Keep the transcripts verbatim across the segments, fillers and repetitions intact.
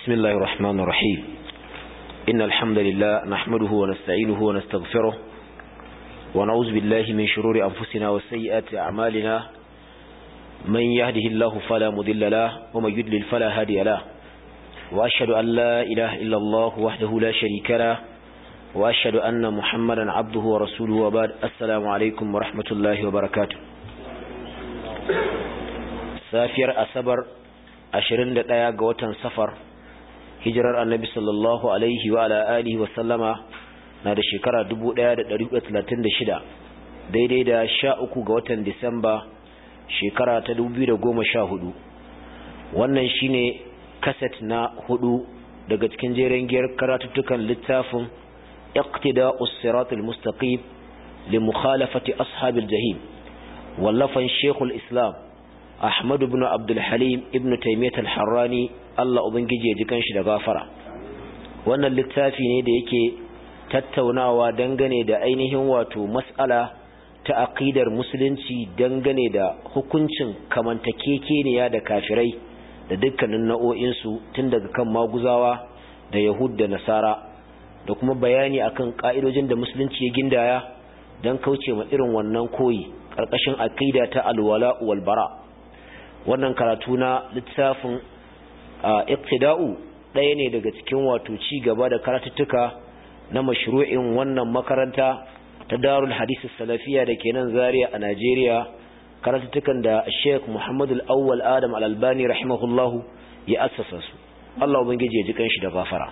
بسم الله الرحمن الرحيم إن الحمد لله نحمده ونستعينه ونستغفره ونعوذ بالله من شرور أنفسنا وسيئات أعمالنا من يهده الله فلا مضل له ومن يضلل فلا هادي له وأشهد أن لا إله إلا الله وحده لا شريك له وأشهد أن محمدا عبده ورسوله وبعد السلام عليكم ورحمة الله وبركاته سافر أصبر ashirin da ɗaya ga watan safar hijirar annabi sallallahu alaihi wa ala alihi wa sallama na da shekara dubu ɗaya da ɗari hudu da talatin da shida daidai da sha uku ga watan disamba shekara ta dubu biyu da goma sha hudu. Wannan shine kaset na hudu daga cikin jerin giyar karatuttukan littafin iqtida'us siratul mustaqim li mukhalafati ashabil jahim wallafan shekul islam Ahmad ibn Abdul Halim ibn Taymiyyah al-Harrani Allah ubangije ya ji kanshi da gafara. Wannan littafi ne da yake tattaunawa dangane da ainihin wato mas'ala ta aqidar musulunci dangane da hukuncin kamantakekeniya da kafirai da dukkanin nau'o'in su tun daga kan maguzawa da yahud da nasara da kuma bayani akan ka'idojin da musulunci ya gindaya dan kauce ma irin wannan koyi karkashin aqida ta al-wala wal bara. Wannan karatu na littafin iqtida'u ɗaya ne daga cikin wato ci gaba da karatuttuka na mashru'in wannan makaranta ta Darul Hadith Salafiyya da ke nan Zaria a Najeriya, karatuttukan da Sheikh Muhammad Al-Awwal Adam Al-Albani rahimahullahu ya assasa su. Allah ubangiji ya ji kanshi da gafara.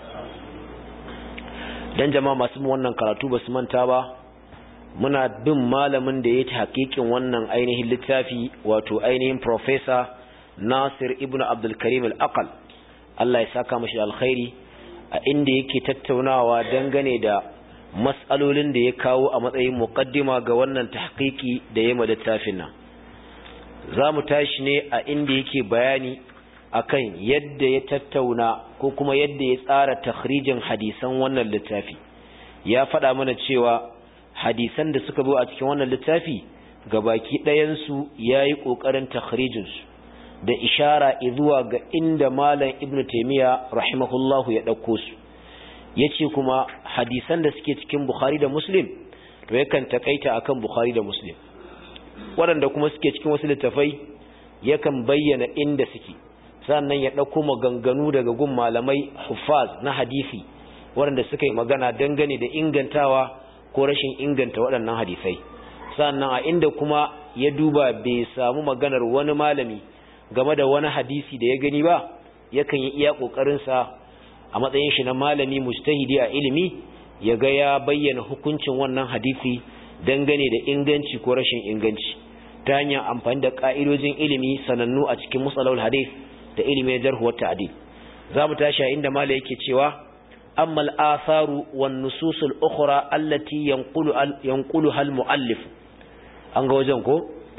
Dan jama'a masu wannan karatu basu manta ba, muna bin malamin da ya ta hakikin wannan ainihin littafi wato ainihin Professor Nasir ibn Abdul Karim Al-Aqal, Allah ya saka mashi alkhairi, a inda yake tattaunawa dangane da mas'alolin da ya kawo a matsayin muqaddima ga wannan tahqiqi da ya ma littafin nan. Zamu tashi ne a inda yake bayani akan yadda ya tattauna ko kuma yadda ya tsara takhrijin hadisan wannan littafi. Ya faɗa mana cewa hadisan da suka zo a cikin wannan littafi gabaki ɗayansu ya yi ƙoƙarin takhrijinsu da ishara zuwa ga inda malam ibn taimiyya rahimahullahu ya ɗauko su. Ya ce kuma hadisan da suke cikin bukhari da muslim to yakan takaita akan bukhari da muslim, waɗanda kuma suke cikin wasu littafai yakan bayyana inda suke, sannan ya ɗauko maganganu daga gun malamai huffaz na hadisi waɗanda suka yi magana dangane da ingantawa ko rashin inganta waɗannan hadisai. Sannan a inda kuma ya duba bai samu maganar wani malami game da wani hadisi da ya gani ba, yakan yi iya ƙoƙarinsa a matsayin shi na malami mujtahidi a ilimi ya ga ya bayyana hukuncin wannan hadisi dangane da inganci ko rashin inganci ta hanyar amfani da ƙa'idojin ilimi sanannu a cikin musalahul hadith da ilimin jarh wa ta'dil. Za mu tashi a inda malai yake cewa أما الآثار والنصوص الأخرى التي ينقل ينقلها المؤلف أنغو جنكو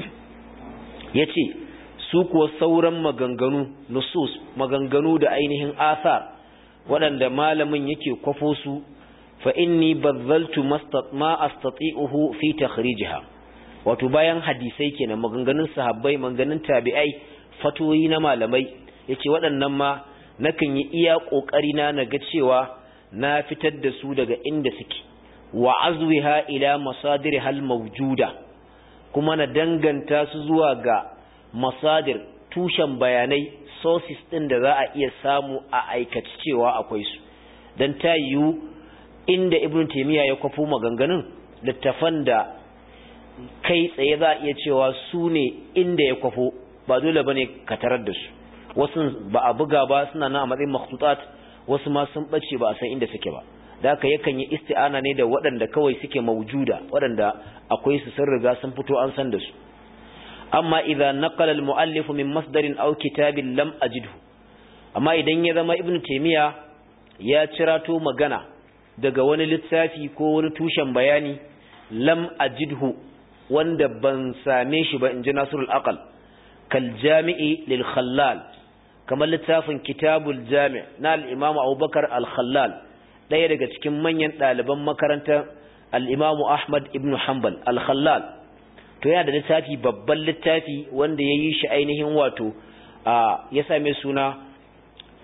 يتي سوق وصورا مغنغنو نصوص مغنغنو دا أينهن آثار ولن دا مالمن يكي قفوسو فإني بذلت ما أستطيعه في تخريجها وتباين حديثي كنا مغنغنن صحابي مغنغنن تابعي فتوين مالمي يتي ولن نما nakan yi iya ƙoƙarina na ga cewa na fitar da su daga inda suke wa azwiha ila masadir hal mawjuda, kuma na danganta su zuwa ga masadir tushen bayanai sources din da za a iya samu a aikace cewa akwai su. Dan ta yiwu inda Ibn Taymiyyah ya kwafo maganganun littafan da kai tsaye za a iya cewa su ne inda ya kwafo, ba dole bane ka tarar da su. Wasu ba a buga ba suna nan a matsayin makhtutat, wasu ma sun bace ba a san inda suke ba. Da haka yakan yi isti'ana ne da waɗanda kawai suke mawjuda, waɗanda akwai su sun riga sun fito an san da su. Amma idan naqala al-mu'allif min masdarin aw kitabin lam ajidhu, amma idan ya zama Ibn Taymiyyah ya cirato magana daga wani littafi ko wani tushen bayani lam ajidhu wanda ban same shi ba, inji Nasrul Aqal, kal jami'i lil khallal, kamar littafin kitabul jami' na al-imamu Abubakar al-Khallal, ɗaya daga cikin manyan ɗaliban makarantar al-imamu Ahmad ibn Hanbal al-Khallal. To yana da littafi, babban littafi wanda ya yi shi ainihin wato ya same suna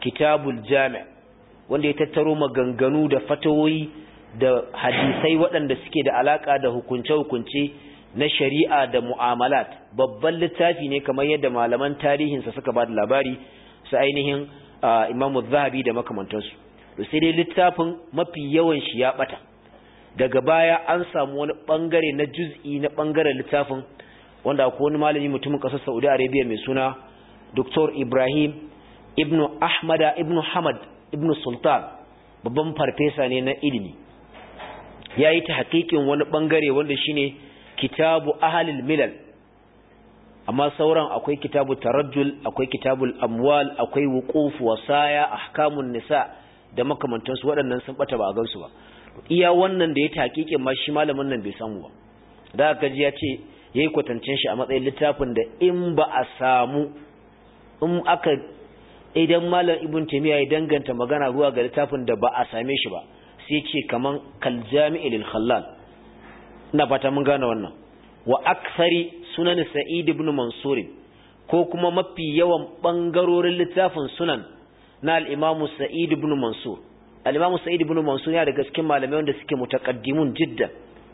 kitabul jami' wanda ya tattaro maganganu da fatawoyi da hadisai waɗanda suke da alaka da hukunce-hukunce na shari'a da mu'amalat. Babban littafi ne kamar yadda malaman tarihinsa suka ba da labari su ainihin Imam Zahabi da makamantansu. To sai dai littafin mafi yawan shi ya bata. Daga baya an samu wani bangare na juz'i na bangaren littafin wanda akwai wani malami mutumin ƙasar Saudi Arabia mai suna Doctor Ibrahim ibn Ahmada ibn Hamad ibn Sultan, babban farfesa ne na ilimi. Ya yi ta hakikin wani bangare wanda shine kitabu ahlul milal, amma sauran akwai kitabu tarajjul, akwai kitabul amwal, akwai wuquf, wasaya, ahkamun nisa da makamantansu. Waɗannan sun bata ba a gansu ba. Iya wannan da ya ta hakikin ma shi malamin nan bai samu ba. Da aka ji ya ce yayi kwatancin shi a matsayin littafin da in ba a samu in aka idan malam Ibn Taymiyyah ya danganta magana zuwa ga littafin da ba a same shi ba, sai ce kaman kal jami' lil khallal. ina fata mun gane wannan. Wa akthari sunan Sa'id ibn Mansur, ko kuma mafi yawan bangarorin littafin sunan na al-Imam Sa'id ibn Mansur. Al-Imam Sa'id ibn Mansur ya daga cikin malamai wanda suke mutaqaddimun jiddan,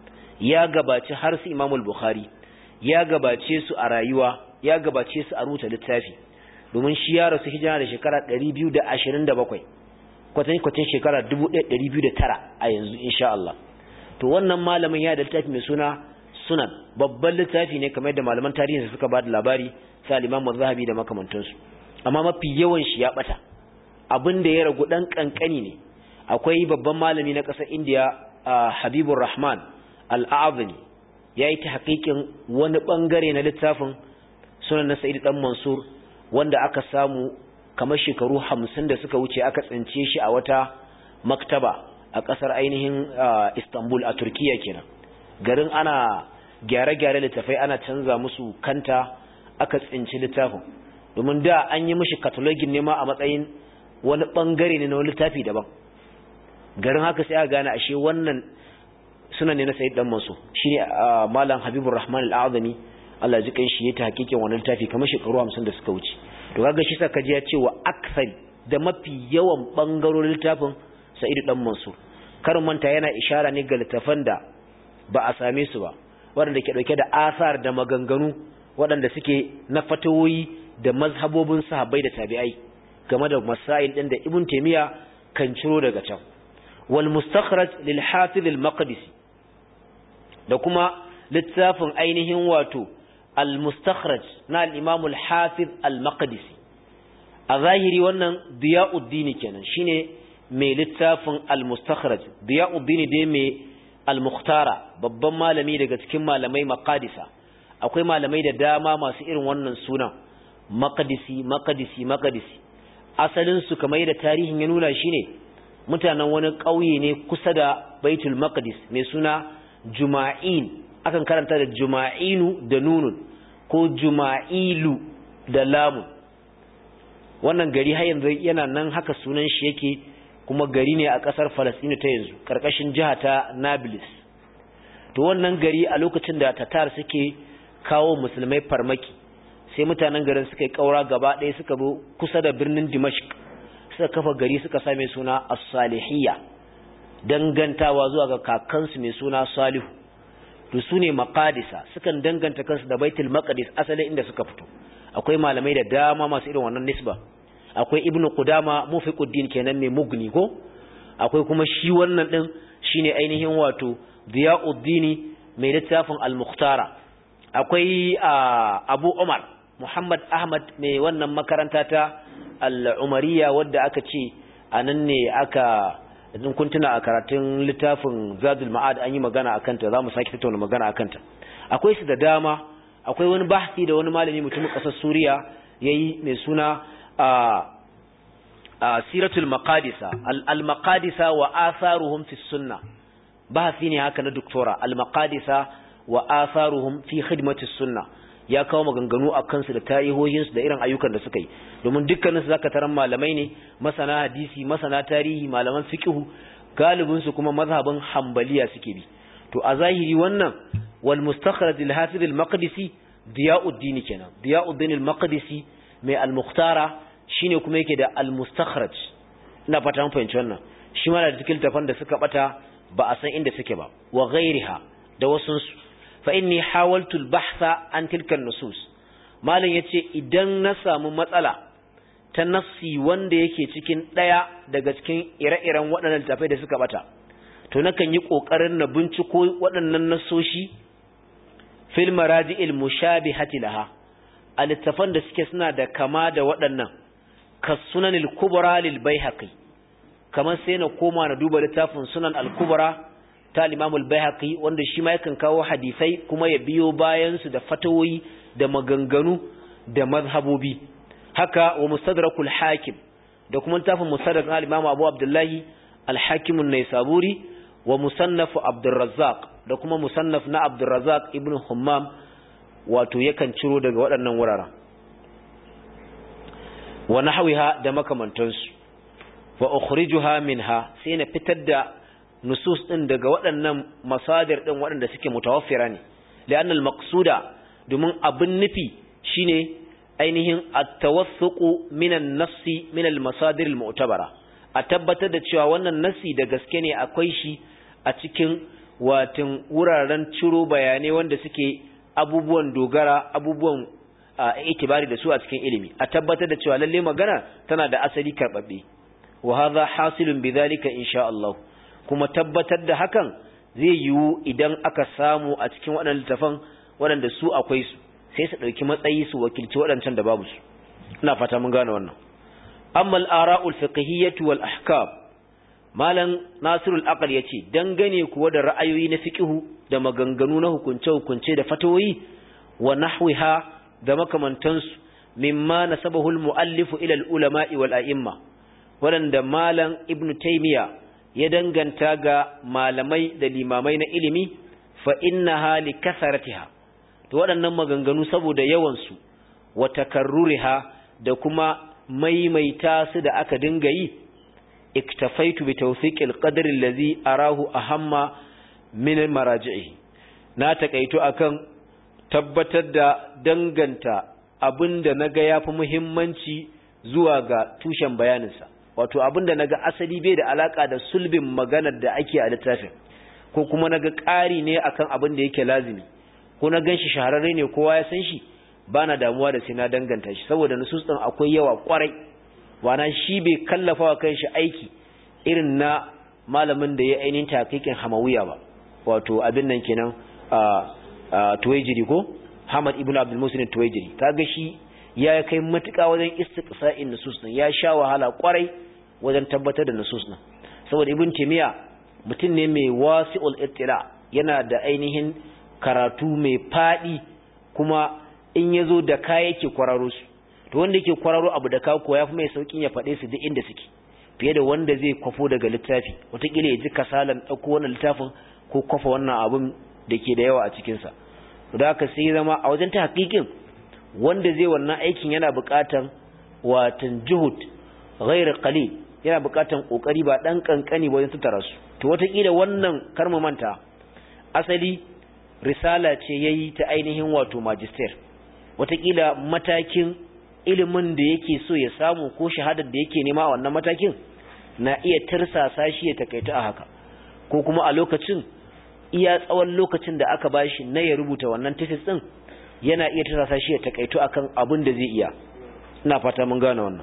ya gabace har su Imam al-Bukhari, ya gabace su a rayuwa, ya gabace su a rubuta littafi, domin shi ya rasu hijira da shekara ɗari biyu da ashirin da bakwai, kwatan kwatan shekara dubu ɗaya da ɗari biyu da tara a yanzu insha Allah. To wannan malamin ya da littafi mai suna Sunan, babban littafi ne kamar yadda malaman tarihi suka ba da labari, sai al-Imam Az-Zahabi da makamantansu. Amma mafi yawan shi ya bata, abin da ya ragu dan kankani ne. Akwai babban malami na ƙasar India, Habibur Rahman Al-A'zami, yayi ta hakikin wani bangare na littafin Sunan na Sa'id dan Mansur, wanda aka samu kamar shekaru hamsin da suka wuce aka tsince shi a wata maktaba a ƙasar ainihin Istanbul a Turkiya kenan. Garin ana gyare-gyare littafai, ana canza musu kanta, aka tsinci littafin, domin da an yi mishi cataloging ne ma a matsayin wani bangare ne na wani littafi daban. Garin haka sai aka gane ashe wannan sunan ne na Sayyid dan Mansur. Shine Malam Habibur Rahman Al-Azami, Allah ji kai shi ya ta hakikin wannan littafi kamar shekaru hamsin da suka wuce. To kaga shi saka ji ya ce wa akthar, da mafi yawan bangarorin littafin Sayyid dan Mansur. Karin manta yana ishara ne ga littafan da ba a same su ba, waɗanda ke ɗauke da asar da maganganu waɗanda suke na fatawoyi da mazhabobin sahabbai da tabi'ai game da masail ɗin da Ibn Taymiyyah kan ciro daga can. Wal mustakhraj lil Hafiz al-Maqdisi, da kuma littafin ainihin wato al mustakhraj na al-Imam al-Hafiz al-Maqdisi. A zahiri wannan Diyauddin kenan shine mai littafin al mustakhraj. Diyauddin dai mai al-Mukhtara, babban malami daga cikin malamai Maqadisa. Akwai malamai da dama masu irin wannan sunan, Maqdisi Maqdisi Maqdisi. Asalin su kamar da tarihin ya nuna shine mutanen wani ƙauye ne kusa da Baitul Maqdis mai suna Juma'in. Akan karanta da Juma'inu da nunun, ko Juma'ilu da lamun. Wannan gari har yanzu yana nan haka sunan shi yake, kuma gari ne a ƙasar Falasɗinu ta yanzu, ƙarƙashin jiha ta Nablus. To wannan gari a lokacin da Tatar suke kawo musulmai farmaki, sai mutanen garin suka yi ƙaura gaba ɗaya suka zo kusa da birnin Dimashq, suka kafa gari suka same suna As-Salihiyya, dangantawa zuwa ga kakansu mai suna Salihu. To su ne Maqadisa, sukan danganta kansu da Baitul Maqdis asalin inda suka fito. Akwai malamai da dama masu irin wannan nisba. Akwai Ibn Qudama Mufiquddin kenan mai Mughni ko, akwai kuma shi wannan din shine ainihin wato Diyauddin mai littafin Al-Mukhtara. Akwai Abu Umar Muhammad Ahmad mai wannan makaranta ta Al-Umariyya wadda aka ce anan ne aka, idan kun tuna a karatun littafin Zadul Ma'ad an yi magana akan ta, zamu sake tattauna magana akan ta. Akwai su da dama. Akwai wani bahsi da wani malami mutumin ƙasar Suriya yayi mai suna a Siratul Maqadisa, al-Maqadisa wa atharuhum fi sunnah. Bahsi ne haka na doktora, al-Maqadisa wa atharuhum fi khidmati sunnah. Ya kawo maganganu a kansu da tarihohinsu da irin ayyukan da suka yi, domin dukkaninsu zaka taran malamai ne, masana hadisi, masana tarihi, malaman fiqhu, galibinsu kuma mazhabin Hanbaliya suke bi. To a zahiri wannan wal mustakhraj al-Hafiz al-Maqdisi Diyauddin kenan. Diyauddin al-Maqdisi mai al-Mukhtara shine kuma yake da al-mustakhraj ina fata mun fahimci wannan shi ma da cikin tafan da suka bata ba a san inda suke ba wa ghairiha da wasun su fa inni hawaltu al-bahtha an tilka an-nusus malam yace idan na samu matsala ta nassi wanda yake cikin daya daga cikin ire-iren waɗannan tafai da suka bata to nakan yi kokarin na binciko waɗannan nasoshi fil maraji'il mushabihati laha al-tafan da suke suna da kama da waɗannan kasunanil kubra lil baihaqi kamar sai na koma na duba littafin sunan al-kubra ta al-imam al-baihaqi wanda shi ma yakan kawo hadisai kuma ya biyo bayan su da fatawoyi da maganganu da mazhabobi haka wa mustadrakul hakim da kuma littafin mustadrak al-imam abu abdullahi al-hakim an-naisaburi wa musannaf abdurrazzaq da kuma musannaf na abdurrazzaq ibn hammam wato yakan ciro daga waɗannan wuraren wa nahwiha da makamantansu wa ukhrijuha minha sai na fitar da nusus din daga waɗannan masadir din waɗanda suke mutawaffira ne li'anna al-maqsuda domin abin nufi shine ainihin at-tawassuqu min an-nassi min al-masadir al-mu'tabara a tabbatar da cewa wannan nassi da gaske ne akwai shi a cikin watin wuraren ciro bayanai wanda suke abubuwan dogara abubuwan itibari da su a cikin ilimi a tabbatar da cewa lalle magana tana da asali karbabbe wa hadha hasilun bidhalika insha Allah kuma tabbatar da hakan zai yiwu idan aka samu a cikin waɗannan littafan waɗanda su akwai su sai su dauki matsayi su wakilci waɗancan da babu su ina fata mun gane wannan amma al-ara'ul fiqhiyyah wal ahkam malam nasirul aqal yace dangane kuwa da ra'ayoyi na fiqhu da maganganu na hukunce hukunce da fatawoyi wa nahwiha da makamantansu mimma nasabahu al-muallif ila al-ulama'i wal a'imma wanda malam ibnu taymiya ya danganta ga malamai da limamai na ilimi fa innaha li kasaratiha to waɗannan maganganu saboda yawan su wa takarruriha da kuma maimaita su da aka dinga yi iktafaitu bi tawfiq al-qadr allazi arahu ahamma min maraji'i na takaitu akan tabbatar da danganta abinda naga yafi muhimmanci zuwa ga tushen bayaninsa wato abinda naga asali bai da alaka da sulbin maganar da ake a littafin ko kuma naga ƙari ne akan abin da yake lazimi ko na ganshi shahararre ne kowa ya san shi bana damuwa da sai na danganta shi saboda nusus din akwai yawa kwarai wana shi bai kallafa wa kanshi aiki irin na malamin da ya ainihin taqiqin hamawiya ba wato abin nan kenan a tuwaijiri ko Hamad ibn Abdul Musin tuwaijiri kaga shi ya kai matuƙa wajen istiqsa'in nusus din ya sha wahala kwarai wajen tabbatar da nusus din saboda ibn Taymiya mutum ne mai wasi'ul ittila yana da ainihin karatu mai fadi kuma in yazo da kai yake kwararo su to wanda yake kwararo abu da ka ko yafi mai saukin ya fade su duk inda suke fiye da wanda zai kwafo daga littafi wataƙila ya ji kasalan dauko wannan littafin ko kwafa wannan abun da ke da yawa a cikinsa da haka sai zama a wajen ta hakikin wanda zai wannan aikin yana buƙatan watan juhud ghairu qalil yana buƙatan kokari ba dan kankani wajen tattara su to wataƙila wannan karma manta asali risala ce yayi ta ainihin wato magister wataƙila matakin ilimin da yake so ya samu ko shahadar da yake nema a wannan matakin na iya tirsasa shi ya takaita a haka ko kuma a lokacin iya tsawon lokacin da aka bashi na ya rubuta wannan thesis din yana iya tirsasa shi ya takaito akan abin da zai iya ina fata mun gane wannan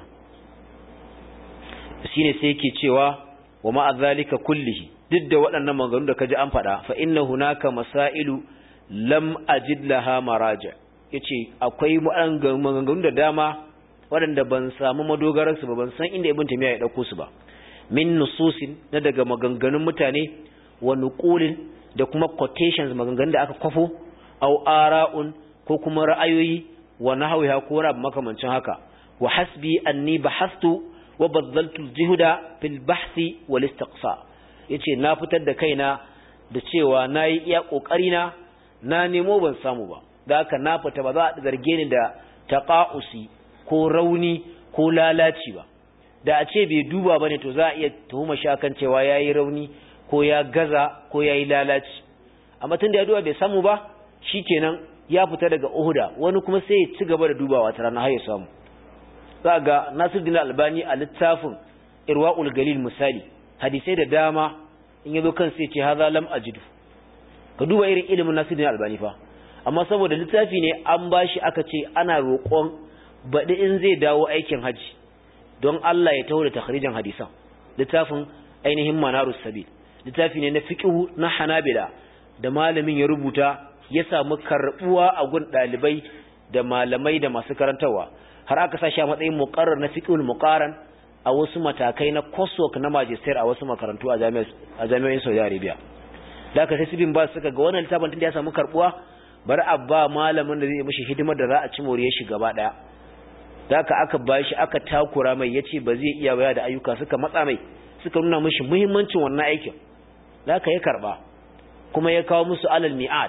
shine sai yake cewa wa ma azalika kullihi duk da waɗannan maganganu da kaji an faɗa fa inna hunaka masailu lam ajid laha maraja yace akwai maganganu da dama waɗanda ban samu madogaran su ba ban san inda ibn tamiya ya dauko su ba min nususin na daga maganganun mutane wa nuqulin da kuma quotations maganganun da aka kwafo aw ara'un ko kuma ra'ayoyi wa nahwiha ko rab makamancin haka wa hasbi anni bahastu wa badaltu al-juhda fil bahthi wal istiqsa yace na fitar da kaina da cewa nayi iya kokari na na nemo ban samu ba da haka na fita ba za a zarge ni da taqa'usi ko rauni ko lalaci ba da a ce bai duba bane to za a iya tuhuma shakan cewa yayi rauni ko ya gaza ko yayi lalaci amma tunda ya duba bai samu ba shikenan ya fita daga uhuda wani kuma sai ya ci gaba da dubawa ta rana har ya samu za ga Nasiruddin Albani a littafin Irwaul Galil misali hadisai da dama in yazo kan sai ce hadha lam ajidu ka duba irin ilimin Nasiruddin Albani fa amma saboda littafi ne an bashi aka ce ana roƙon baɗi in zai dawo aikin haji don Allah ya taho da takhrijin hadisan littafin ainihin Manarus Sabil littafi ne na fiqhu na Hanabila da malamin ya rubuta ya samu karbuwa a gun dalibai da malamai da masu karantawa har aka sa shi a matsayin muqarrar na fiqhul muqaran a wasu matakai na coursework na magister a wasu makarantu a jami'ar a jami'o'in Saudi Arabia da aka sai sibin ba suka ga wannan littafin tunda ya samu karbuwa bar abba malamin da zai mishi hidimar da za a ci moriyar shi gaba daya da aka aka bashi aka takura mai yace ba zai iya baya da ayyuka suka matsa mai suka nuna mishi muhimmancin wannan aikin da aka ya karba kuma ya kawo musu alal mi'at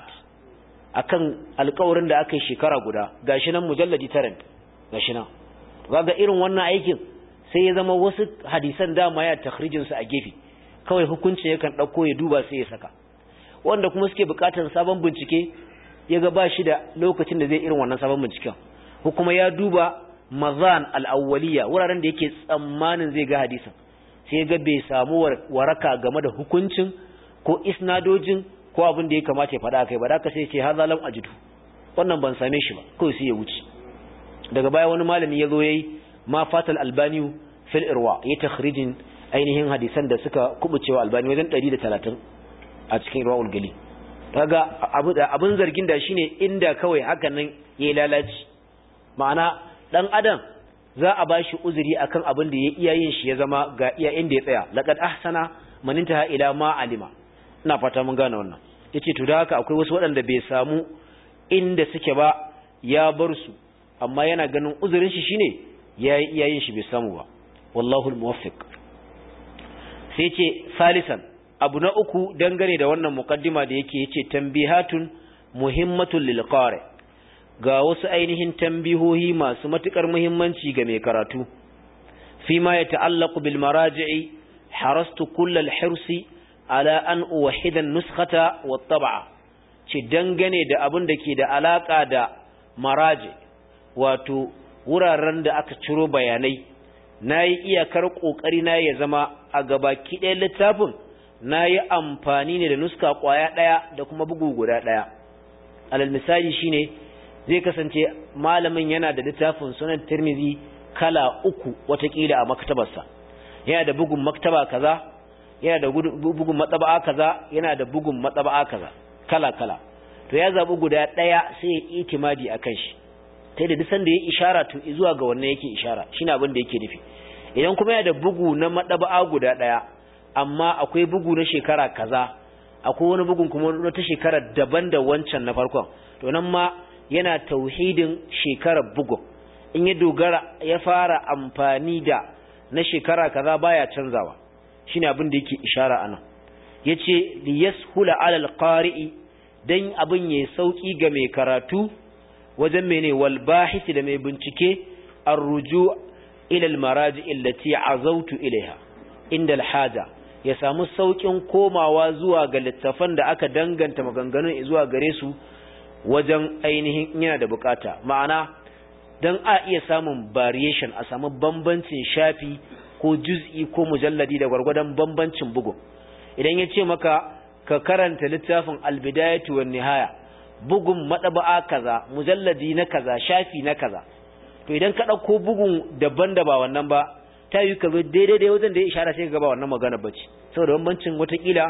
akan alƙawarin da aka yi shekara guda gashi nan mujalladi tara gashi nan kaga irin wannan aikin sai ya zama wasu hadisan dama ya takhrijin su a gefe kawai hukuncin yakan dauko ya duba sai ya saka wanda kuma suke bukatar sabon bincike yaga ba shi da lokacin da zai irin wannan sabon binciken ko kuma ya duba mazan al-awwaliya wuraren da yake tsammanin zai ga hadisin sai ga bai samu waraka game da hukuncin ko isnadojin ko abin da ya kamata ya faɗa kai ba da ka sai ce hadha lam ajidu wannan ban same shi ba kawai sai ya wuce daga baya wani malami ya zo yayi ma fatal albani fil irwa ya takhrijin ainihin hadisan da suka kubucewa albani wajen ɗari da talatin a cikin irwaul gali kaga abu da abin zargin da shine inda kawai hakan nan yayi lalaci ma'ana dan adam za a bashi uzuri akan abin da ya iya yin shi ya zama ga iya inda ya tsaya laqad ahsana man intaha ila ma alima ina fata mun gane wannan yace to da haka akwai wasu waɗanda bai samu inda suke ba ya bar su amma yana ganin uzurin shi shine yayi iyayen shi bai samu ba wallahu almuwaffiq sai ce salisan abu na uku dangane da wannan muqaddima da yake yace tanbihatun muhimmatun lil qari ga wasu ainihin tambihohi masu matukar muhimmanci ga mai karatu fima ya ta'allaqu bil maraji'i harastu kullal hirsi ala an uwahida nuskhata wat tab'a ce dangane da abin da ke da alaka da maraji wato wuraren da aka ciro bayanai nayi iyakar kokari na ya zama a gabaki ɗaya littafin nayi amfani ne da nuska kwaya daya da kuma bugu guda daya alal misali shine zai kasance malamin yana da littafin sunan Tirmidhi kala uku watakila a maktabarsa yana da bugun maktaba kaza yana da bugun matsaba'a kaza yana da bugun matsaba'a kaza kala kala to ya zabi guda daya sai ya itimadi akan shi sai da dusan da ya ishara to zuwa ga wannan yake ishara shine abin da yake nufi idan kuma yana da bugu na matsaba'a guda daya amma akwai bugu na shekara kaza akwai wani bugun kuma na ta shekara daban da wancan na farkon to nan ma yana tauhidin shekarar bugun in ya dogara ya fara amfani da na shekara kaza baya canzawa shine abin da yake ishara anan yace li yashula ala alqari'i dan abin yayi sauki ga mai karatu wajen mene wal bahith da mai bincike arruju ila almaraji allati azawtu ilaiha inda alhaja ya samu saukin komawa zuwa ga littafan da aka danganta maganganun zuwa gare su wajen ainihin yana da bukata ma'ana dan a iya samun variation a samu bambancin shafi ko juz'i ko mujalladi da gwargwadon bambancin bugu idan ya ce maka ka karanta littafin albidayatu wan nihaya bugun madaba'a kaza mujalladi na kaza shafi na kaza to idan ka dauko bugun daban da ba wannan ba ta yi ka zo daidai da wajen da ya ishara sai ga ba wannan magana bace saboda bambancin watakila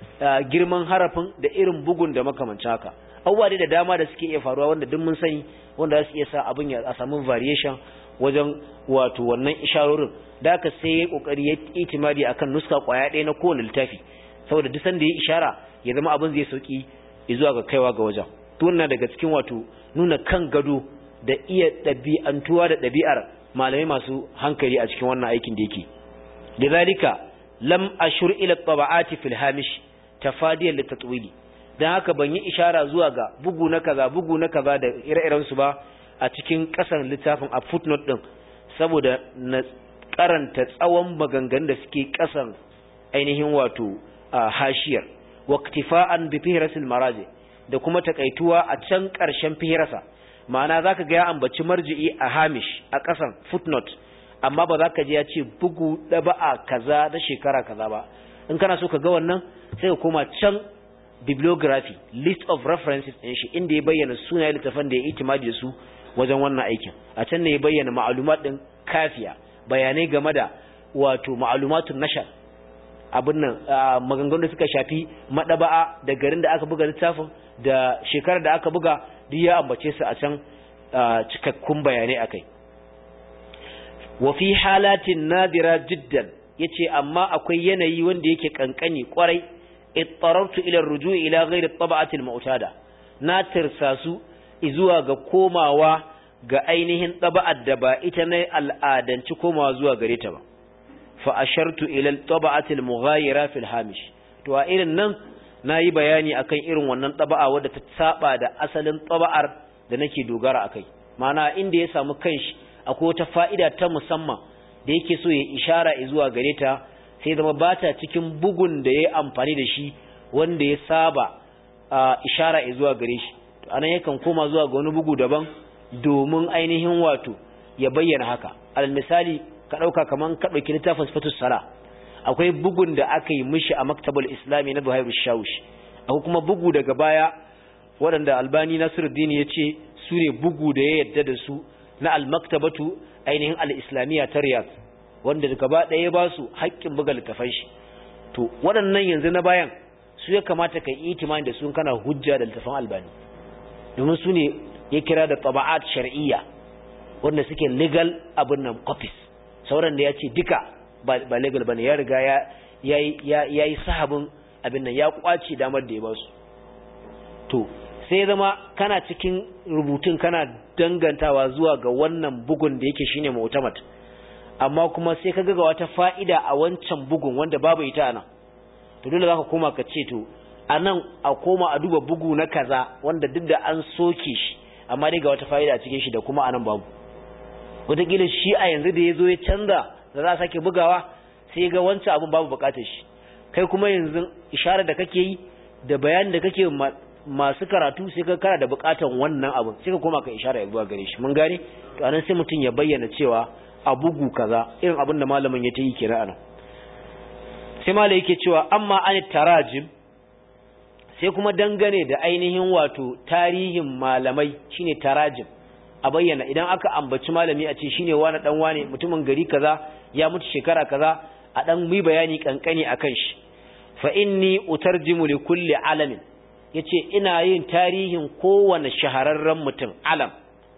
girman harafin da irin bugun da makamancin haka abubuwa da dama da suke iya faruwa wanda duk mun sani wanda za su iya sa abin ya samu variation wajen wato wannan isharorin da aka sai ya kokari ya itimadi akan nuska kwaya ɗaya na kowane littafi saboda duk sanda ya ishara ya zama abin zai sauki zuwa ga kaiwa ga wajen to wannan daga cikin wato nuna kan gado da iya ɗabi'antuwa da ɗabi'ar malamai masu hankali a cikin wannan aikin da yake lidhalika lam ashur ila taba'ati fil hamish tafadiyan litatwili dan haka ban yi ishara zuwa ga bugu na kaza bugu na kaza da ire-iren su ba a cikin kasan littafin a footnote din saboda na karanta tsawon maganganun da suke kasan ainihin wato hashiyar waqtifa'an bi fihrasil maraji da kuma takaituwa a can karshen fihrasa ma'ana zaka ga ya ambaci marji'i a hamish a ƙasan footnote amma ba zaka ji ya ce bugu daba'a kaza da shekara kaza ba. In kana so ka ga wannan sai ka koma can bibliography list of references din shi inda ya bayyana sunayen littafan da ya itimadi da su wajen wannan aikin. A can ne ya bayyana ma'lumat din kafiya, bayanai game da wato ma'lumatun nashar, abin nan maganganun da suka shafi madaba'a da garin da aka buga littafin da shekarar da aka buga duk ya ambace su a can cikakkun bayanai akai. Wa fi halatin nadira jiddan yace amma akwai yanayi wanda yake kankani kwarai ittarartu ila ar-ruju' ila ghayri at-tab'ati al-mu'tada, na tirsasu zuwa ga komawa ga ainihin taba'ar da ba ita ne al'adanci komawa zuwa gare ta ba. Fa ashartu ila at-tab'ati al-mughayira fi al-hamish, to a irin nan nayi bayani akan irin wannan taba'a wadda ta saba da asalin taba'ar da nake dogara akai. Ma'ana inda ya samu kanshi akwai wata fa'ida ta musamman da yake so ya ishara zuwa gare ta, sai zama bata cikin bugun da yayi amfani da shi wanda ya saba ishara zuwa gare shi. To anan yakan koma zuwa ga wani bugu daban domin ainihin wato ya bayyana haka. Alal misali ka dauka kaman ka dauki littafin Sifatus Sala, akwai bugun da aka yi mishi a Maktabul Islami na Zuhair Shawush, akwai kuma bugu daga baya waɗanda Albani Nasiruddin ya ce su ne bugu da ya yadda da su na al-maktabatu ainihin al-islamiyya ta Riyadh, wanda gaba ɗaya ba su haƙƙin buga littafan shi. To waɗannan yanzu na bayan su ya kamata ka yi itimani da su kana hujja da littafan Albani, domin su ne ya kira da taba'at shar'iyya wanda suke legal abin nan copies. Sauran da ya ce duka ba legal bane, ya riga ya ya yi sahabin abin nan, ya kwace damar da ya ba su. To sai zama kana cikin rubutun kana dangantawa zuwa ga wannan bugun da yake shine mu'tamad, amma kuma sai ka ga wata fa'ida a wancan bugun wanda babu ita anan, to dole zaka koma ka ce to anan a koma a duba bugu na kaza wanda duk da an soke shi amma dai ga wata fa'ida a cikin shi da kuma anan babu. Wataƙila shi a yanzu da ya zo ya canza da za a sake bugawa sai ga wancan abin babu bukatar shi, kai kuma yanzu isharar da kake yi da bayanin da kake masu karatu sai ka kara da bukatar wannan abin, sai ka koma ka ishara ya zuwa gare shi. Mun gane? To anan sai mutum ya bayyana cewa a bugu kaza irin abin da malamin ya ta yi kenan anan. Sai malai yake cewa amma an tarajim, sai kuma dangane da ainihin wato tarihin malamai shine tarajim, a bayyana idan aka ambaci malami a ce shine wani dan wane mutumin gari kaza ya mutu shekara kaza, a dan mu bayani kankani akan shi. Fa inni utarjimu li kulli alamin, yace ina yin tarihin kowane shahararren mutum alam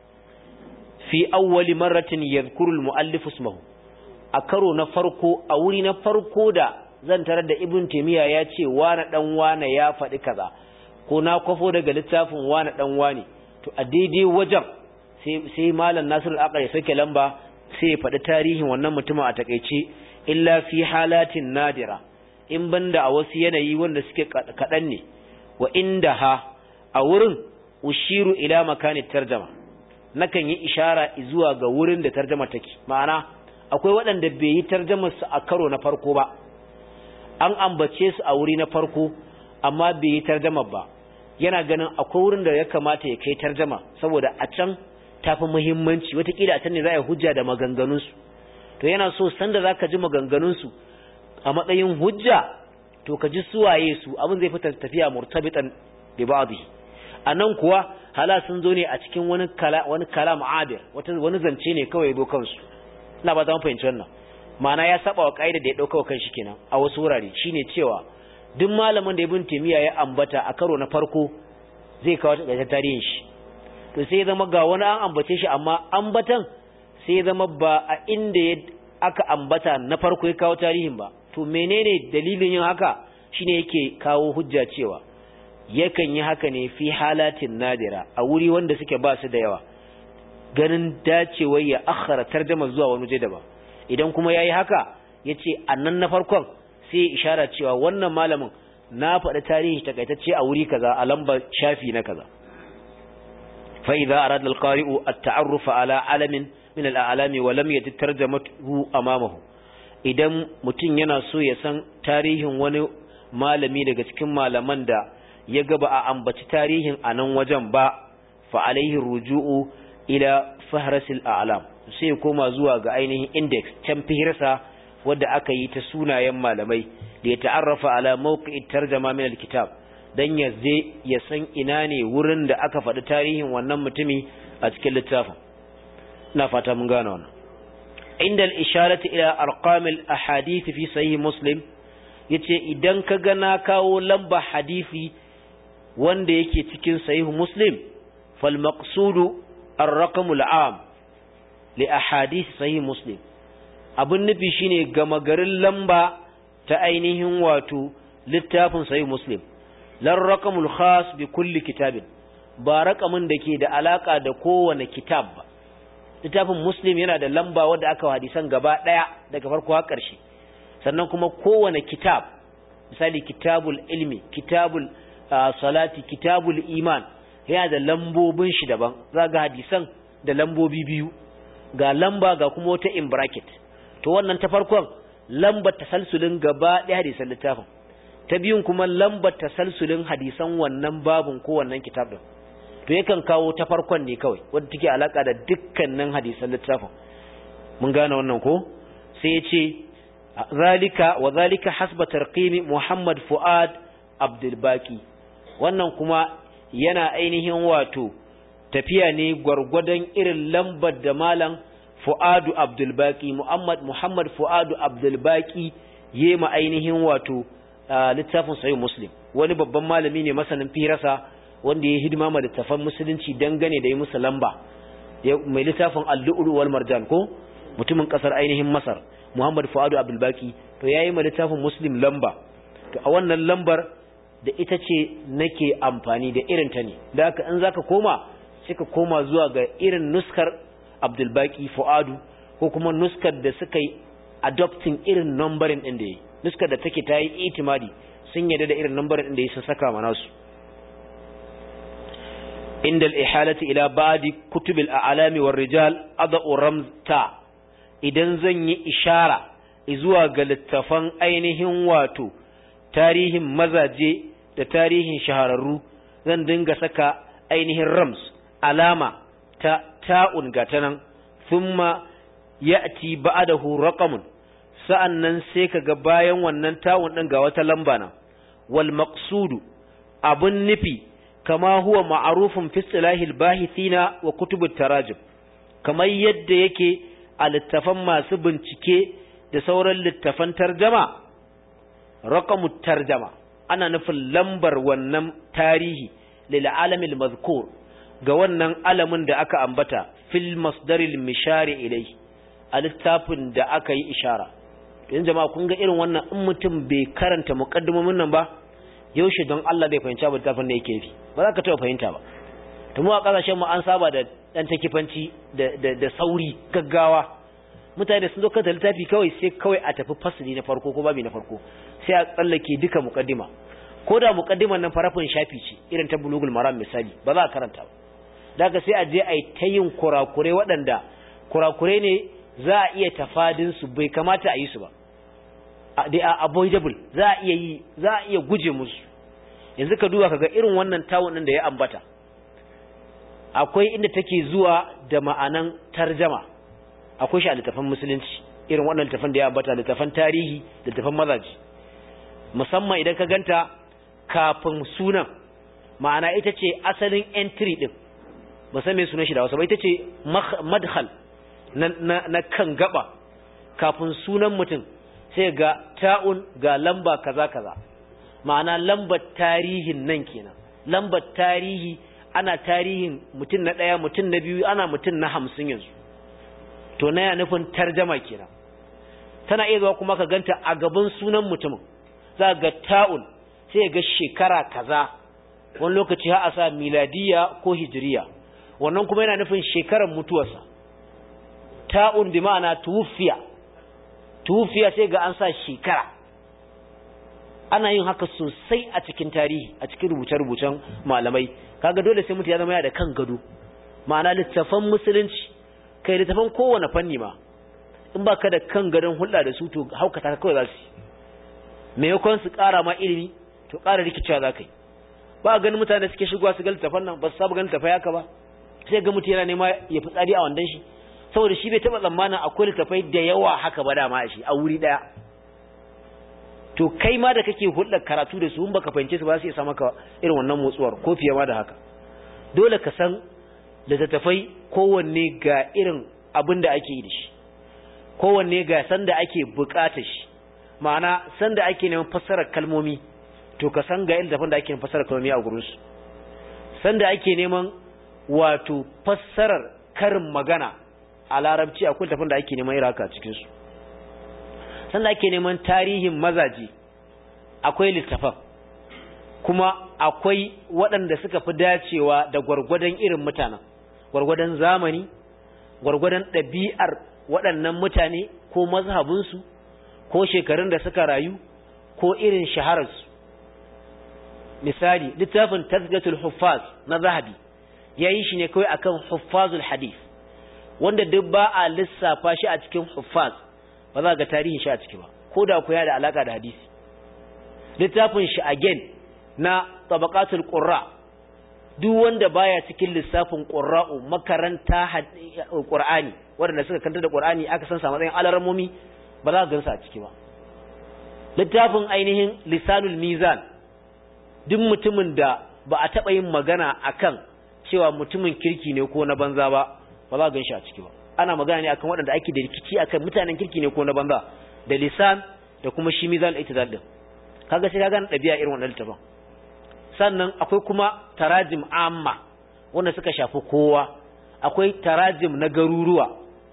fi awwali marratin yadhkuru al-muallif ismahu, a karo na farko a wuri na farko da zan tarar da Ibn Taymiyyah ya ce wani dan wane ya faɗi kaza, ko na kwafo daga littafin wani dan wane, to a daidai wajen sai sai malam Nasir al-Aqal ya sake lamba sai ya faɗi tarihin wannan mutumin a takeice, illa fi halatin nadira, in banda a wasu yanayi wanda suke kaɗan ne. Wa indaha, a wurin ushiru ila makani tarjama, nakan yi ishara zuwa ga wurin da tarjama take. Ma'ana akwai waɗanda bai yi tarjamar su a karo na farko ba, an ambace su a wuri na farko amma bai yi tarjama ba, yana ganin akwai wurin da ya kamata ya kai tarjama saboda a can tafi muhimmanci, wataƙila a can ne za a yi hujja da maganganunsu. To yana so sanda za ka ji maganganunsu a matsayin hujja, to ka ji suwaye su, abin zai fita tafiya murtabitan bi ba'dhi. Anan kuwa hala sun zo ne a cikin wani kala wani kalam abir, wata wani zance ne kawai zo kansu. Ina ba za mu fahimci wannan. Ma'ana ya saba wa kaida da ya dauka kanshi kenan a wasu wurare, shine cewa duk malamin da Ibn Taymiyyah ya ambata a karo na farko zai kawo ta tarihin shi. To sai zama ga wani an ambace shi amma ambatan sai zama ba a inda aka ambata na farko ya kawo tarihin ba. To menene dalilin yin haka? Shine yake kawo hujja cewa yakan yi haka ne fi halatin nadira, a wuri wanda suke ba su da yawa, ganin dacewar ya akhara tarjuma zuwa wani waje daban. Idan kuma yayi haka yace annan na farkon sai ya ishara cewa wannan malamin na faɗi tarihi takaitacce a wuri kaza a lamba shafi na kaza. Fa idza arada al-qari'u at-ta'arruf ala alamin min al-a'lami wa lam yajid tarjamatuhu amamahu, idan mutum yana so ya san tarihin wani malami daga cikin malaman da ya ga ba a ambaci tarihin a nan wajen ba, fa alaihi ruju'u ila fahrasil a'lam sai koma zuwa ga ainihin index can fihirsa wadda aka yi ta sunayen malamai da ya ta'arrafa ala mawqi'it tarjuma min alkitab dan ya je ya san ina ne wurin da aka faɗi tarihin wannan mutumi a cikin littafin ina fata mun gane wannan inda al-isharati ila arqamil ahadith fi sahih muslim yace idan ka ga na kawo lamba hadisi wanda yake cikin sahih muslim fal maqsudu ar-raqam al-am li ahadith sahih muslim abun nufi shine gama garin lamba ta ainihin wato littafin sahih muslim lar raqamul khas bi kulli kitabin ba raqamin dake da alaka da kowane kitab ba littafin muslim yana da lamba wanda aka hadisan gaba daya daga farko har ƙarshe sannan kuma kowane kitab misali kitabul ilmi kitabul uh, salati kitabul iman yana da lambobin shi daban zaga hadisan da lambobi biyu ga lamba ga kuma wata in bracket to wannan ta farkon lambar tasalsulin gaba daya hadisan littafin ta biyun kuma lambar tasalsulin hadisan wannan babun ko wannan kitab din to yakan kawo ta farkon ne kawai wanda take alaka da dukkanin hadisan littafin mun gane wannan ko sai ya ce zalika wa zalika hasba tarqimi Muhammad Fuad Abdul Baqi wannan kuma yana ainihin wato tafiya ne gwargwadon irin lambar da malam Fuadu Abdul Baqi Muhammad Muhammad Fuadu Abdul Baqi yema ainihin wato littafin sahih Muslim wani babban malami ne masanin firasa wanda ya hidima ma littafan musulunci dangane da yi musu lamba mai littafin al-lu'lu wal marjan ko mutumin kasar ainihin Masar Muhammad Fuadu Abdul Baqi to yayi ma littafin Muslim lamba to a wannan lambar da ita ce nake amfani da irin ta ne da haka in zaka koma sai ka koma zuwa ga irin nuskar Abdul Baqi Fuadu ko kuma nuskar da suka yi adopting irin numbering din da yi nuskar da take tayi itimadi sun yadda da irin numbering din da yi sun saka mana su inda al-ihalati ila ba'di kutub al-a'lam war-rijal adau ramta idan zan yi ishara zuwa ga littafan ainihin wato tarihin mazaje da tarihin shahararru zan dinga saka ainihin rams alama ta ta'un gatanan thumma ya'ti ba'dahu raqamun sa'annan sai kaga bayan wannan ta'un din ga wata lamba na wal maqsudu abun nufi kama huwa ma'rufun fi istilahil bahithina wa kutubut tarajim kamar yadda yake a littafan masu bincike da sauran littafan tarjama raqamut tarjama ana nufin lambar wannan tarihi lil alamil mazkur ga wannan alamin da aka ambata fil masdaril mishari ilai a littafin da aka yi ishara yanzu jama'a kun ga irin wannan in mutum bai karanta muqaddimomin nan ba yaushe don Allah bai fahimci abin littafin da yake nufi ba za ka taɓa fahimta ba to mu a kasashen mu an saba da dan takifanci da da, da sauri gaggawa mutane da sun zo kanta littafi kawai sai kawai a tafi fasali na farko ko babi na farko sai a tsallake duka muqaddima ko da muqaddiman nan farafin shafi ce irin ta bulugul maram misali ba za a karanta ba daga sai a je a yi ta yin kurakure waɗanda kurakure ne za a iya tafadin su bai kamata a yi su ba they are avoidable za a iya yi za a iya guje musu yanzu ka duba kaga irin wannan tawun din da ya ambata akwai inda take zuwa da ma'anan tarjama akwai shi a littafin musulunci irin wannan littafin da ya ambata littafin tarihi littafin mazaji musamman idan ka ganta kafin sunan ma'ana ita ce asalin entry din ba san me sunan shi da Hausa ba ita ce madkhal na, na, na kan gaba kafin sunan mutum sai ga ta'un ga lamba kaza kaza ma'ana lambar tarihin nan kenan lambar tarihi ana tarihin mutum na daya mutum na biyu ana mutum na hamsin yanzu to na ya nufin tarjama kenan tana iya zuwa kuma ka ganta a gaban sunan mutumin za ga ta'un sai ga shekara kaza wani lokaci har a sa miladiya ko hijriya wannan kuma yana nufin shekarar mutuwarsa ta'un bi ma'ana tufiya tufiya sai ga an sa shekara ana yin haka sosai a cikin tarihi a cikin rubuce-rubucen malamai kaga dole sai mutum ya zama ya da kan gado ma'ana littafan musulunci kai littafan kowane fanni ma in baka da kan gadon hulɗa da su to haukata ka kawai za su me yakon su ƙara ma ilimi to ƙara rikicewa za ka yi ba ganin mutane suke shigowa su ga littafan nan ba su saba ganin littafai haka ba sai ga mutum yana nema ya fitsari a wandan shi saboda shi bai taba tsammanin akwai littafai da yawa haka ba dama shi a wuri daya to kai ma da kake hulɗar karatu da su in baka fahimce su ba su isa maka irin wannan motsuwar ko fiye ma da haka dole ka san littattafai kowanne ga irin abin da ake yi da shi kowanne ga san da ake buƙatar shi ma'ana san da ake neman fassarar kalmomi to ka san ga irin littattafan da ake neman fassarar kalmomi a gurin su san da ake neman wato fassarar karin magana a larabci akwai littattafan da ake neman irin haka a cikin su sanda ake neman tarihin mazaje akwai littafan kuma akwai waɗanda suka fi dacewa da gwargwadon irin mutanen gwargwadon zamani gwargwadon ɗabi'ar waɗannan mutane ko mazhabinsu ko shekarun da suka rayu ko irin shahararsu misali littafin tazkiyatul huffaz na zahabi ya yi shi ne kawai akan huffazul hadith wanda duk ba a lissafa shi a cikin huffaz ba za ga tarihin shi a ciki ba ko da ku ya da alaka da hadisi littafin shi again na tabaqatul qurra duk wanda baya cikin lissafin qurra'u makaranta qur'ani wanda suka kanta da qur'ani aka san sa matsayin alarmomi ba za ka gansa a ciki ba littafin ainihin lisanul mizan duk mutumin da ba a taba yin magana akan cewa mutumin kirki ne ko na banza ba ba za ka ganshi a ciki ba ana magana ne akan waɗanda ake da rikici akan mutanen kirki ne ko na banza da lisan da kuma shi mizan al-i'tidal din kaga sai kaga dabi'a irin wannan littafin sannan akwai kuma tarajim amma wanda suka shafi kowa akwai tarajim na garuruwa